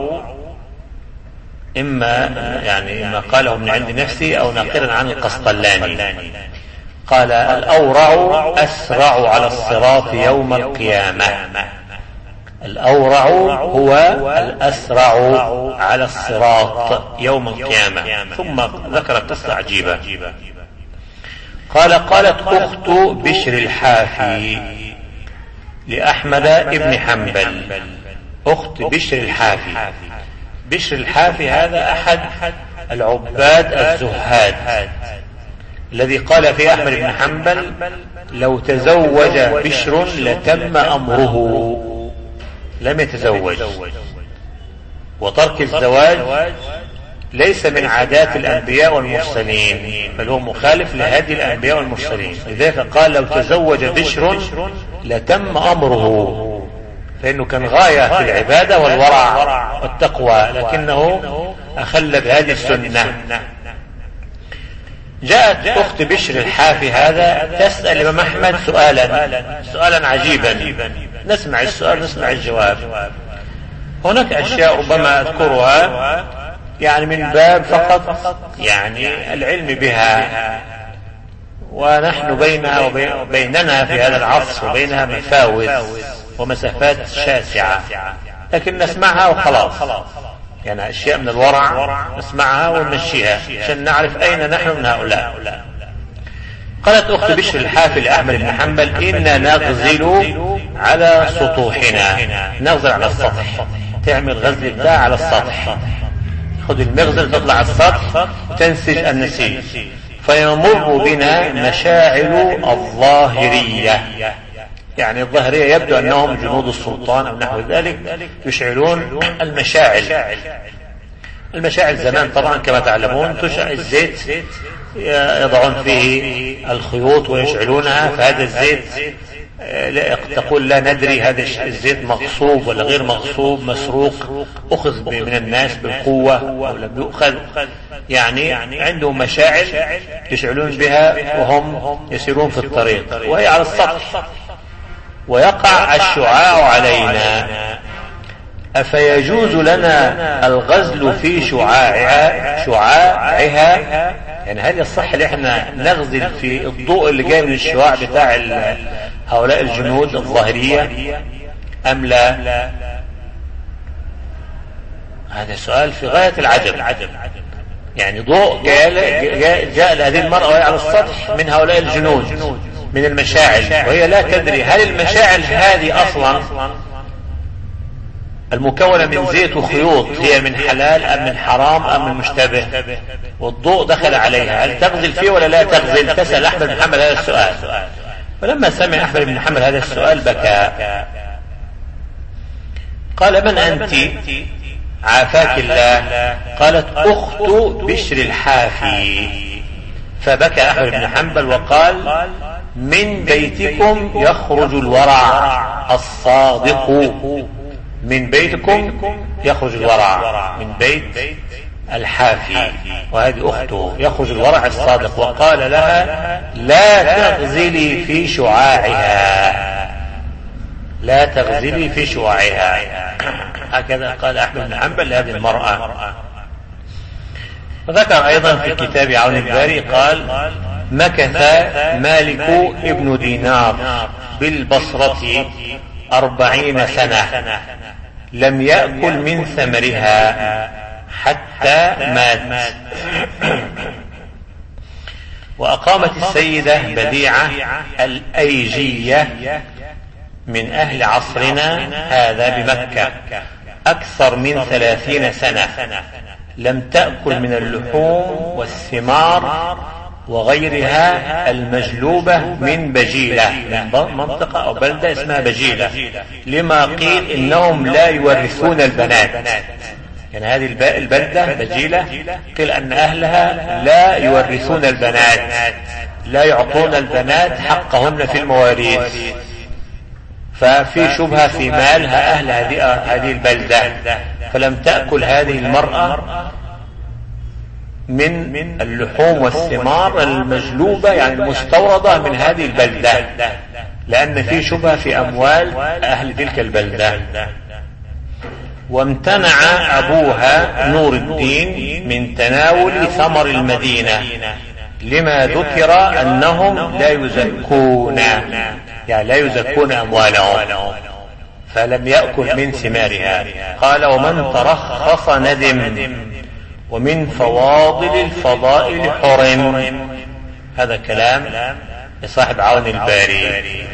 إما قاله من عند نفسي أو ناقلا عن القسطلاني. قال: الأورع أسرع على الصراط يوم القيامة. الأورع هو الأسرع على الصراط يوم القيامة. ثم ذكر قصة عجيبة، قال: قالت أخت بشر الحافي لأحمد بن حنبل. أخت بشر الحافي. بشر الحافي هذا أحد العباد الزهاد الذي قال فيه أحمد بن حنبل: لو تزوج بشر لتم أمره. لم يتزوج، وترك الزواج ليس من عادات الأنبياء والمرسلين، بل هو مخالف لهدي الأنبياء والمرسلين. لذلك قال: لو تزوج بشر لتم أمره، فإنه كان غاية في العبادة والورع والتقوى، لكنه أخل بهذه السنة. جاءت أخت بشر الحافي هذا تسأل الإمام أحمد سؤالا عجيبا. نسمع السؤال نسمع الجواب. هناك أشياء ربما أذكرها يعني من باب فقط يعني العلم بها، ونحن بيننا في هذا العصر وبينها مفاوز ومسافات شاسعة، لكن نسمعها وخلاص. يعني أشياء من الورع نسمعها ونمشيها عشان نعرف أين نحن من هؤلاء. قالت أخت بشر الحافي لأحمد بن حنبل: إنا نغزل على سطوحنا. نغزل على السطح، تعمل غزل بتاع على السطح، خذ المغزل تطلع على السطح وتنسج النسيج، فيمر بنا مشاعل الظاهرية. يعني الظاهرية يبدو أنهم جنود السلطان أو نحو ذلك، يشعلون المشاعل زمان طبعا كما تعلمون تشعل الزيت، يضعون فيه الخيوط ويشعلونها، فهذا الزيت تقول لا ندري هذا الزيت مغصوب ولا غير مغصوب، مسروق، أخذ من الناس بالقوة أو لم يؤخذ. يعني عندهم مشاعل يشعلون بها وهم يسيرون في الطريق، وهي على السطح، ويقع الشعاع علينا. أفيجوز لنا الغزل في شعاعها؟ يعني هل يصح ان احنا نغزل في الضوء اللي جاي من الشعاع بتاع هؤلاء الجنود الظاهرية أم لا؟ هذا سؤال في غاية العجب. يعني ضوء جاء لهذه المرأة وهي على السطح من هؤلاء الجنود من المشاعل، وهي لا تدري هل المشاعل هذه أصلا المكونة من زيت وخيوط هي من حلال أم من حرام أم من مشتبه، والضوء دخل عليها، هل تغزل فيه ولا لا تغزل؟ تسأل أحمد بن حنبل هذا السؤال. فلما سمع أحمد بن حنبل هذا السؤال بكى، قال: من أنت؟ عافاك الله. قالت: أخت بشر الحافي. فبكى أحمد بن حنبل وقال: من بيتكم يخرج الورع الصادق، من بيتكم يخرج الورع، من بيت الحافي، وهذه أخته يخرج الورع الصادق. وقال لها: لا تغزلي في شعاعها، لا تغزلي في شعاعها. هكذا قال أحمد بن حنبل لهذه المرأة. وذكر أيضا في كتاب عون الباري قال: مكث مالك ابن دينار بالبصرة 40 سنة لم يأكل من ثمرها حتى مات. وأقامت السيدة بديعة الأيجية من أهل عصرنا هذا بمكة، أكثر من 30 سنة لم تأكل من اللحوم والثمار وغيرها المجلوبة من بجيلة، من منطقة أو بلدة اسمها بجيلة، لما قيل إنهم لا يورثون البنات. يعني هذه البلدة بجيلة قيل أن أهلها لا يورثون البنات، لا يعطون البنات حقهن في المواريث، ففي شبهة في مالها أهل هذه البلدة، فلم تأكل هذه المرأة من اللحوم والثمار المجلوبة يعني المستوردة من هذه البلدة، لأن في شبهة في أموال أهل تلك البلدة. وامتنع أبوها نور الدين من تناول ثمر المدينة لما ذكر أنهم لا يزكون، يعني لا يزكون أموالهم، فلم يأكل من ثمارها. قال: ومن ترخص ندم، ومن فواضل الفضائل حرم. هذا كلام لصاحب عون الباري.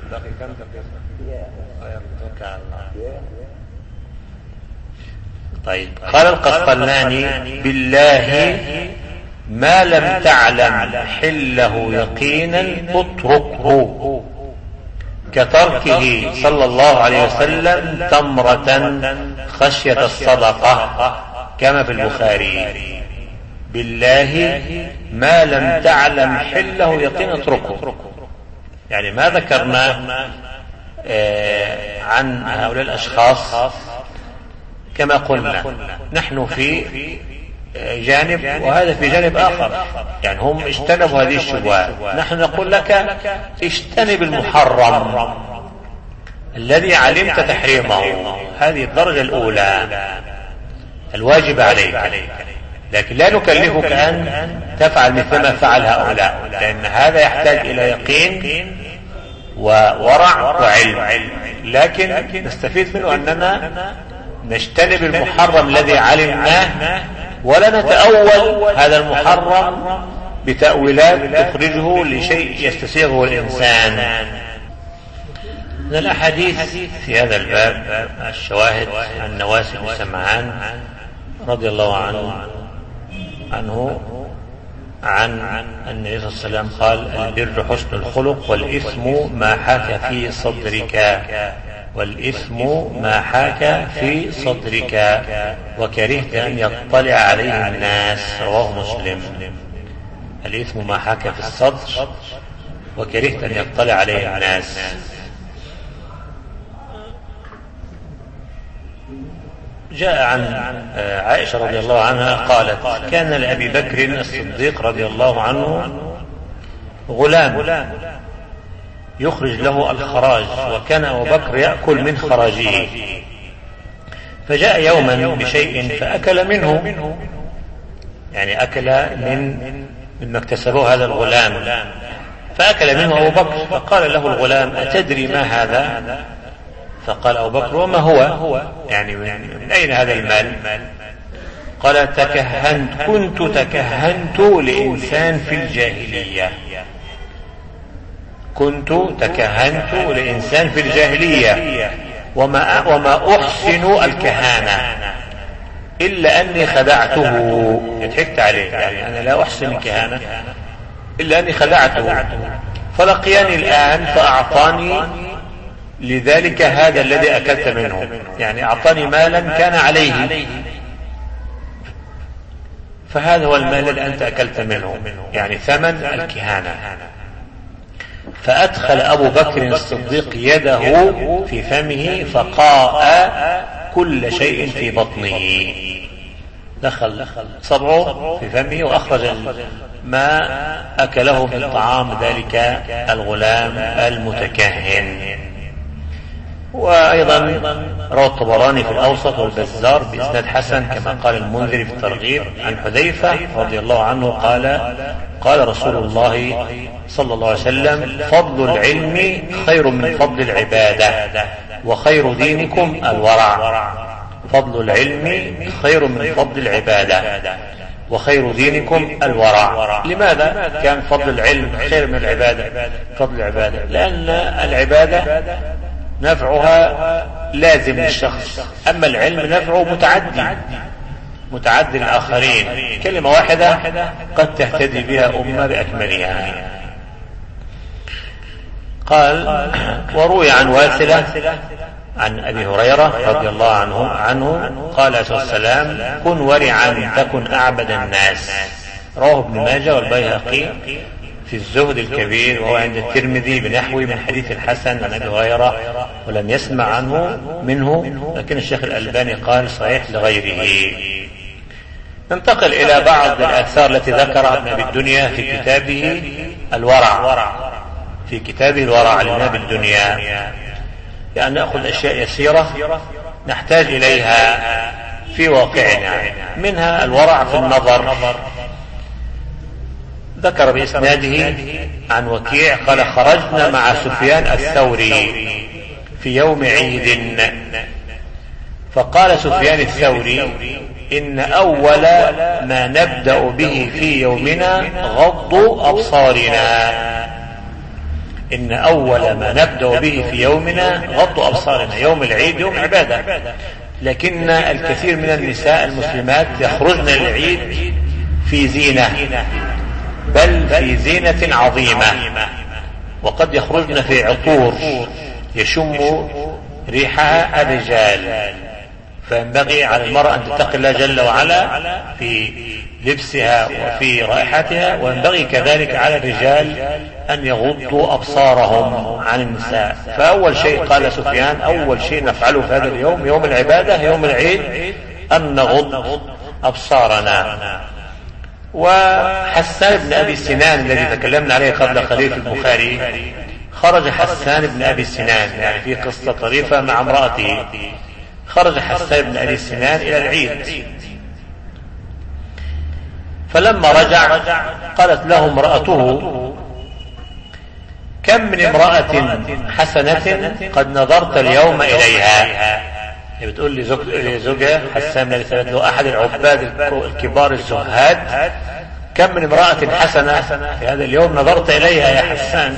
طيب، قال القسطلاني: بالله ما لم تعلم حله يقينا اتركه، كتركه صلى الله عليه وسلم تمرة خشية الصدقة كما في البخاري. بالله ما لم تعلم حله يقينا اتركه، يعني ما ذكرنا عن هؤلاء الأشخاص كما قلنا، نحن في جانب وهذا في جانب آخر، يعني هم اجتنبوا هذه الشبهات، نحن نقول لك اجتنب المحرم الذي علمت تحريمه، هذه الدرجة الأولى الواجب عليك، لكن لا نكلفك أن تفعل مثل ما فعل هؤلاء، لأن هذا يحتاج إلى يقين وورع وعلم، لكن نستفيد منه أننا نجتنب المحرم الذي علمناه، ولا نتأول هذا المحرم بتأويلات تخرجه لشيء يستسيغه الإنسان. من الأحاديث في هذا الباب الشواهد عن نواس بن سمعان رضي الله عنه عن النبي صلى الله عليه وسلم قال: البر حسن الخلق، والإثم ما حاك في صدرك، والإثم ما حاك في صدرك وكرهت أن يطلع عليه الناس. رواه مسلم. الإثم ما حاك في الصدر وكرهت أن يطلع عليه الناس. جاء عن عائشة رضي الله عنها قالت: كان لأبي بكر الصديق رضي الله عنه غلام يخرج له الخراج، وكان أبو بكر يأكل من خراجه، فجاء يوما بشيء فأكل منه، يعني أكل من ما اكتسبه هذا الغلام، فأكل منه أبو بكر، فقال له الغلام: أتدري ما هذا؟ فقال أبو بكر: وما هو؟ يعني من أين هذا المال؟ قال: كنت تكهنت لإنسان في الجاهلية، كنت تكهنت لإنسان في الجاهلية، وما أحسن الكهانة إلا أني خدعته. يضحكت عليه، يعني أنا لا أحسن الكهانة إلا أني خدعته، فلقياني الآن فأعطاني لذلك هذا الذي أكلت منه، يعني أعطاني مالا كان عليه، فهذا هو المال الذي أنت أكلت منه، يعني ثمن الكهانة. فأدخل أبو بكر الصديق يده في فمه فقاء كل شيء في بطنه، دخل صبعه في فمه وأخرج ما أكله من طعام ذلك الغلام المتكهن. وأيضا روى الطبراني في الأوسط والبزار بإسناد حسن كما قال المنذري في الترغيب عن حذيفة رضي الله عنه قال رسول الله صلى الله عليه وسلم: فضل العلم خير من فضل العبادة، وخير دينكم الورع. فضل العلم خير من فضل العبادة، وخير دينكم الورع. لماذا كان فضل العلم خير من العبادة؟ فضل العبادة لأن العبادة نفعها لازم للشخص، أما العلم نفعه متعدي الآخرين، كلمة واحدة قد تهتدي بها أمة بأكملها. قال: وروي عن واثلة عن أبي هريرة رضي الله عنه قال عليه الصلاة والسلام: كن ورعا تكن أعبد الناس. رواه ابن ماجه والبيهقي في الزهد الكبير، وهو عند الترمذي بنحو من حديث الحسن عن أبي هريرة، ولم يسمع منه، لكن الشيخ الألباني قال صحيح لغيره. ننتقل إلى بعض الآثار التي ذكرها ابن أبي الدنيا في كتابه الورع لابن أبي الدنيا، يعني نأخذ أشياء يسيرة نحتاج إليها في واقعنا، منها الورع في النظر. ذكر بإسناده عن وكيع قال: خرجنا مع سفيان الثوري في يوم عيد، فقال سفيان الثوري: إن أول ما نبدأ به في يومنا غض أبصارنا. إن أول ما نبدأ به في يومنا غض أبصارنا. يوم العيد يوم عبادة، لكن الكثير من النساء المسلمات يخرجن للعيد في زينة، بل في زينة عظيمة، وقد يخرجن في عطور يشم ريحها الرجال، فينبغي على المرأة أن تتقي الله جل وعلا في لبسها وفي رائحتها، وينبغي كذلك على الرجال أن يغضوا أبصارهم عن النساء. فأول شيء قال سفيان: أول شيء نفعله في هذا اليوم، يوم العبادة يوم العيد، أن نغض أبصارنا. وحسان بن أبي سنان الذي تكلمنا عليه قبل قليل في البخاري، خرج حسان بن أبي سنان، يعني في قصة طريفة مع امرأته. خرج حسان بن أبي سنان إلى العيد، فلما رجع قالت له امرأته: كم من امرأة حسنة قد نظرت اليوم إليها. بتقول لزوجها حسان بن أبي سنان، له أحد العباد الكبار الزهاد: كم من امرأة حسنة في هذا اليوم نظرت إليها يا حسان.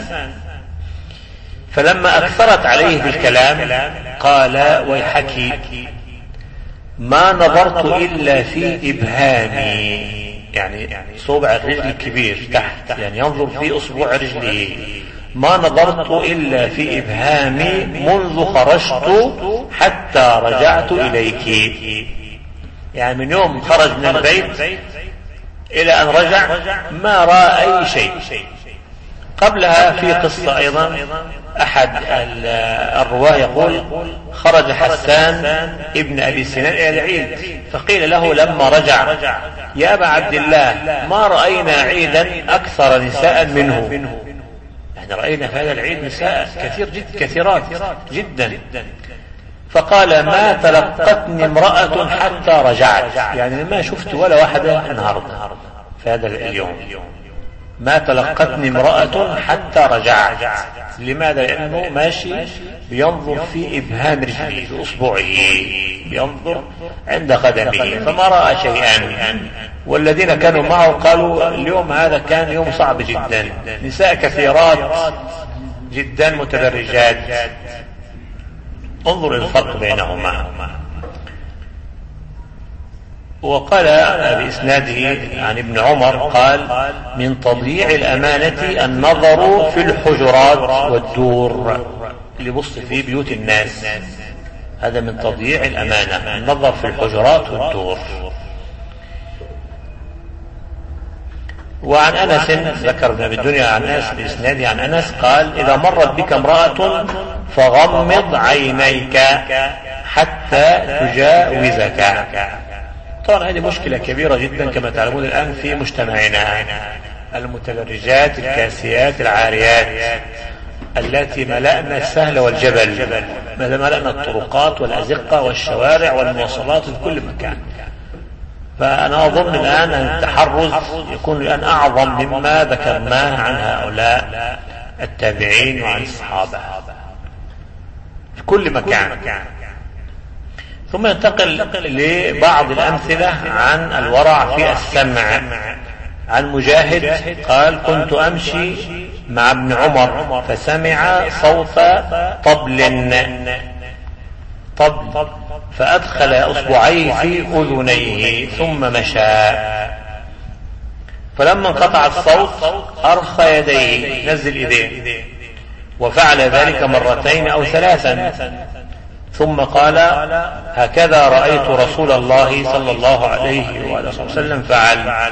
فلما أكثرت عليه بالكلام قال: ويحكي، ما نظرت إلا في إبهامي، يعني صوبع الرجل الكبير تحت، يعني ينظر في أصبع رجله. ما نظرت إلا في إبهامي منذ خرجت حتى رجعت إليك، يعني من يوم خرج من البيت إلى أن رجع ما رأى أي شيء. قبلها في قصة أيضا، أحد الرواه يقول: خرج حسان ابن أبي سنان إلى العيد، فقيل له لما رجع: يا أبا عبد الله، ما رأينا عيدا أكثر نساء منه. يعني رأينا في هذا العيد نساء كثيرات جدا. فقال: ما تلقتني امرأة حتى رجعت، يعني ما شفت ولا واحدة النهارده في هذا اليوم. ما تلقتني امرأة حتى رجعت. لماذا؟ لأنه ماشي بينظر في إبهام رجله، في أصبعه، بينظر عند قدمه، فما رأى شيئا. والذين كانوا معه قالوا: اليوم هذا كان يوم صعب جدا، نساء كثيرات جدا متبرجات. انظر الفرق بينهما. وقال بإسناده عن ابن عمر قال: من تضييع الأمانة النظر في الحجرات والدور، اللي بص في بيوت الناس، هذا من تضييع الأمانة، النظر في الحجرات والدور. وعن أنس ذكر ابن أبي الدنيا عن أنس بإسناده عن أنس قال: إذا مرت بك امرأة فغمض عينيك حتى تجاوزك. طبعا هذه مشكلة كبيرة جدا كما تعلمون الآن في مجتمعنا، المتبرجات الكاسيات العاريات التي ملأنا السهل والجبل، ملأنا الطرقات والأزقة والشوارع والمواصلات في كل مكان. فأنا أظن الآن أن التحرز يكون الآن أعظم مما ذكرناه عن هؤلاء التابعين وعن الصحابة في كل مكان. ثم ينتقل لبعض الأمثلة عن الورع في السمع. عن مجاهد قال: كنت أمشي مع ابن عمر فسمع صوت طبل، طبل فأدخل أصبعيه في أذنيه ثم مشى، فلما انقطع الصوت أرخى يديه، نزل إيديه، وفعل ذلك مرتين أو ثلاثا، ثم قال: هكذا رأيت رسول الله صلى الله عليه وسلم فعل.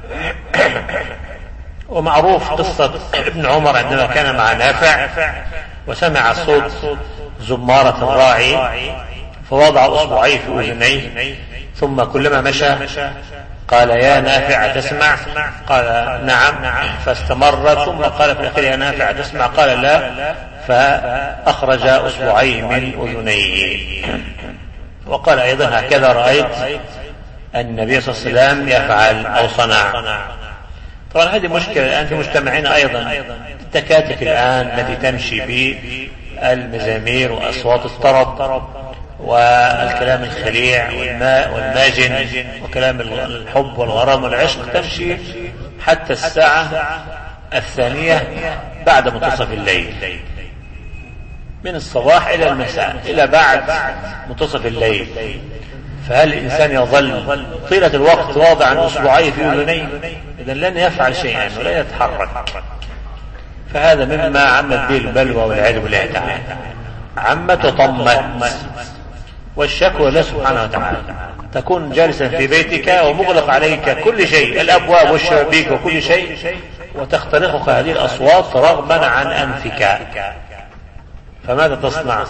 ومعروف قصة ابن عمر عندما كان مع نافع وسمع صوت زمارة الراعي فوضع أصبعيه في أذنيه، ثم كلما مشى قال: يا نافع تسمع؟ قال: نعم. فاستمر، ثم قال في الأخير: يا نافع تسمع؟ قال: لا. فأخرج أصبعيه من أذنيه. وقال أيضا: هكذا رأيت النبي صلى الله عليه وسلم يفعل أو صنع. طبعا هذه مشكلة الآن في مجتمعنا أيضا، التكاتك الآن التي تمشي بالمزامير وأصوات الطرب والكلام الخليع والماجن وكلام الحب والغرام والعشق تمشي حتى الساعة 2 بعد منتصف الليل، من الصباح إلى المساء، إلى بعد منتصف الليل. فهل الإنسان يظل طيلة الوقت واضعا أصبعيه في أذنيه؟ إذن لن يفعل شيئا ولا يتحرك. فهذا مما عمت به البلوى والعياذ بالله تعالى، عمت وطمت. والشكوى لله سبحانه وتعالى، تكون جالسا في بيتك ومغلق عليك كل شيء، الأبواب والشبابيك وكل شيء، وتخترقك هذه الأصوات رغما عن أنفك، فماذا تصنع؟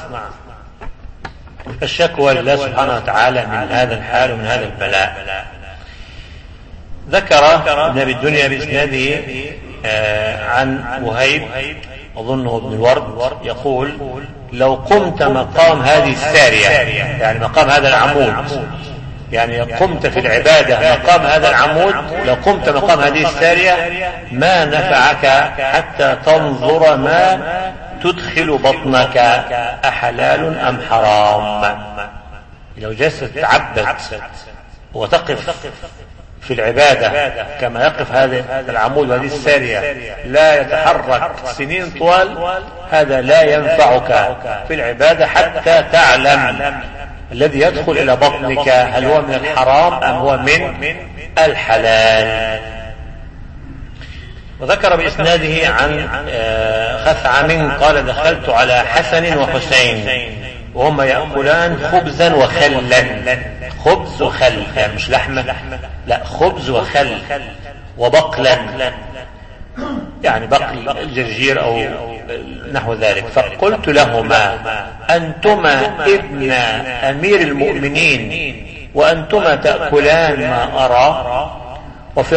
الشكوى لله سبحانه وتعالى من هذا الحال ومن هذا البلاء. ذكر ابن أبي الدنيا بإسناده عن وهيب أظنه ابن الورد يقول: لو قمت مقام هذه السارية، يعني مقام هذا العمود، يعني قمت في العبادة مقام هذا العمود، لو قمت مقام هذه السارية ما نفعك حتى تنظر ما تدخل بطنك أحلال أم حرام. لو جلست تتعبد وتقف في العبادة كما يقف هذا العمود وهذه السارية لا يتحرك سنين طوال، هذا لا ينفعك في العبادة حتى تعلم الذي يدخل إلى بطنك هل هو من الحرام أم هو من الحلال. وذكر بإسناده عن خثعم قال: دخلت على حسن وحسين وهما يأكلان خبزا وخلا، خبز وخل، يعني مش لحمة، لا، خبز وخل، وبقلا، يعني بقل الجرجير أو نحو ذلك. فقلت لهما: أنتما ابن أمير المؤمنين وأنتما تأكلان ما أرى، وفي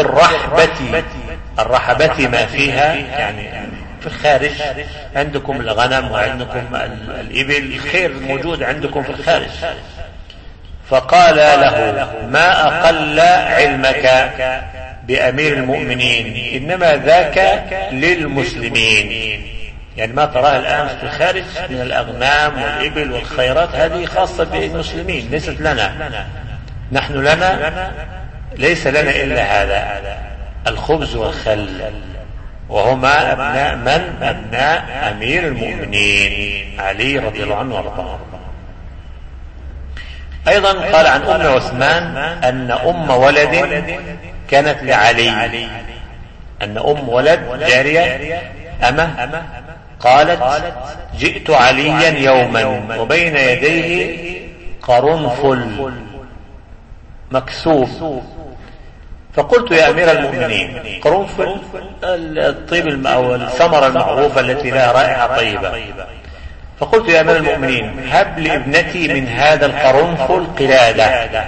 الرحبة ما فيها، يعني في الخارج عندكم الغنم وعندكم الإبل، الخير موجود عندكم في الخارج. فقال له: ما أقل علمك بأمير المؤمنين، إنما ذاك للمسلمين، يعني ما تراه الآن في الخارج من الأغنام والإبل والخيرات هذه خاصة بالمسلمين، ليست لنا، نحن لنا ليس لنا إلا هذا الخبز والخل، وهما أبناء من؟ أبناء أمير المؤمنين علي رضي الله عنه وارضاه. أيضا قال عن أم عثمان أن أم ولد كانت لعلي، أن أم ولد جارية أمه قالت: جئت عليا يوما وبين يديه قرنفل مكسوب، فقلت: يا أمير المؤمنين، قرنفل الطيب أو الثمرة المعروفة التي لها رائحة طيبة، فقلت: يا أمير المؤمنين، هب لابنتي من هذا القرنفل قلادة،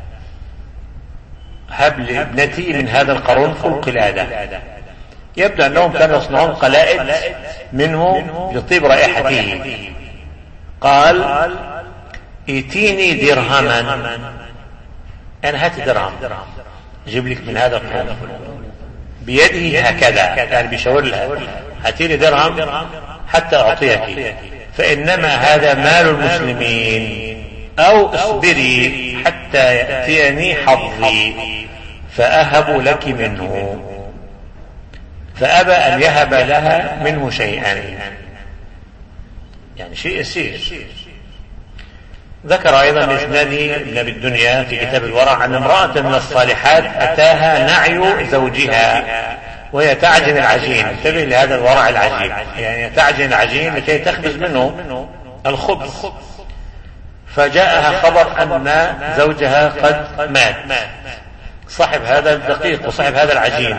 هب لابنتي من هذا القرنفل قلادة. يبدو أنهم كانوا يصنعون قلائد منه لطيب رائحته. قال: ائتيني درهما، أنا هات درهم، جيب لك من هذا القرنفل، بيده هكذا، يعني بيشاور لها: هاتي لي درهم حتى أعطيك، فإنما هذا مال المسلمين، أو اصبري حتى يأتيني حظي فأهب لك منه. فأبى أن يهب لها منه شيئا، يعني شيء يسير. ذكر أيضا بإسناده ابن أبي الدنيا في كتاب الورع أن امرأة من الصالحات أتاها نعي زوجها وهي تعجن العجين. انتبه لهذا الورع العجيب، يعني تعجن العجين لكي تخبز منه الخبز، فجاءها خبر أن زوجها قد مات، صاحب هذا الدقيق وصاحب هذا العجين،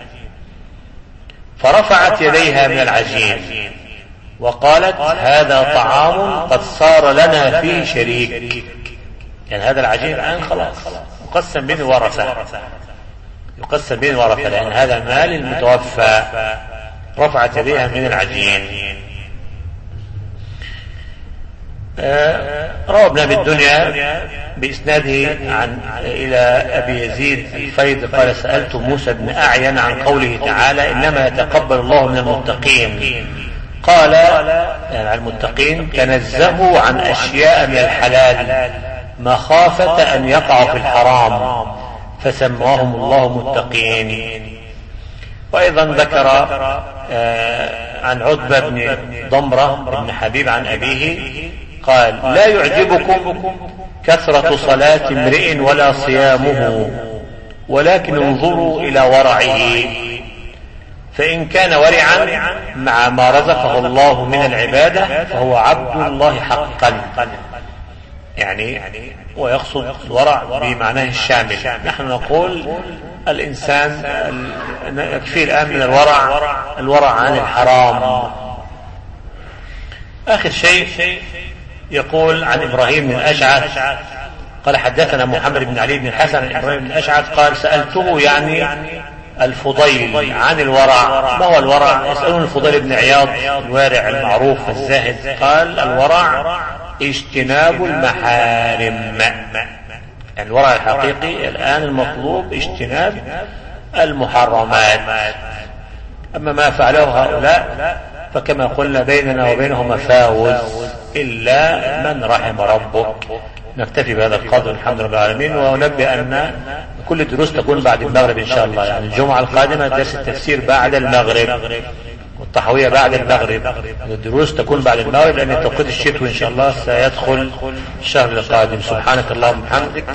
فرفعت يديها من العجين وقالت هذا طعام قد صار لنا فيه شريك. يعني هذا العجين الآن خلاص يقسم بين الورثة، يقسم بين الورثة لأن هذا مال المتوفى. رفعت يديها من العجين. روى ابن أبي الدنيا بإسناده إلى أبي يزيد الفيض قال سألت موسى بن أعين عن قوله تعالى إنما يتقبل الله من المتقين. قال يعني المتقين تنزهوا عن أشياء من الحلال مخافة أن يقعوا في الحرام فسماهم الله متقين. وأيضا ذكر عن عتبة بن ضمرة بن حبيب عن أبيه قال لا يعجبكم كثرة صلاة امرئ ولا صيامه ولكن انظروا إلى ورعه فإن كان ورعا مع ما رزقه الله من العبادة فهو عبد الله حقا. يعني ويقصد الورع بمعناه الشامل. نحن نقول الإنسان يكفيه الآن من الورع عن الحرام. آخر شيء يقول عن إبراهيم بن الأشعث قال حدثنا محمد بن علي بن الحسن عن إبراهيم بن الأشعث قال سألته يعني الفضيل عن الورع. ما هو الورع؟ يسألون الفضيل بن عياض الوارع المعروف الزاهد قال الورع اجتناب المحارم. يعني الورع الحقيقي الآن المطلوب اجتناب المحرمات. أما ما فعله هؤلاء فكما قلنا بيننا وبينهم مفاوز إلا من رحم ربك. نكتفي بهذا القدر الحمد لله العالمين. وننبه أن كل الدروس تكون بعد المغرب إن شاء الله. يعني الجمعة القادمة درس التفسير بعد المغرب والتحوية بعد المغرب. الدروس تكون بعد المغرب لأن التوقيت الشتوي إن شاء الله سيدخل الشهر القادم. سبحانك اللهم وبحمدك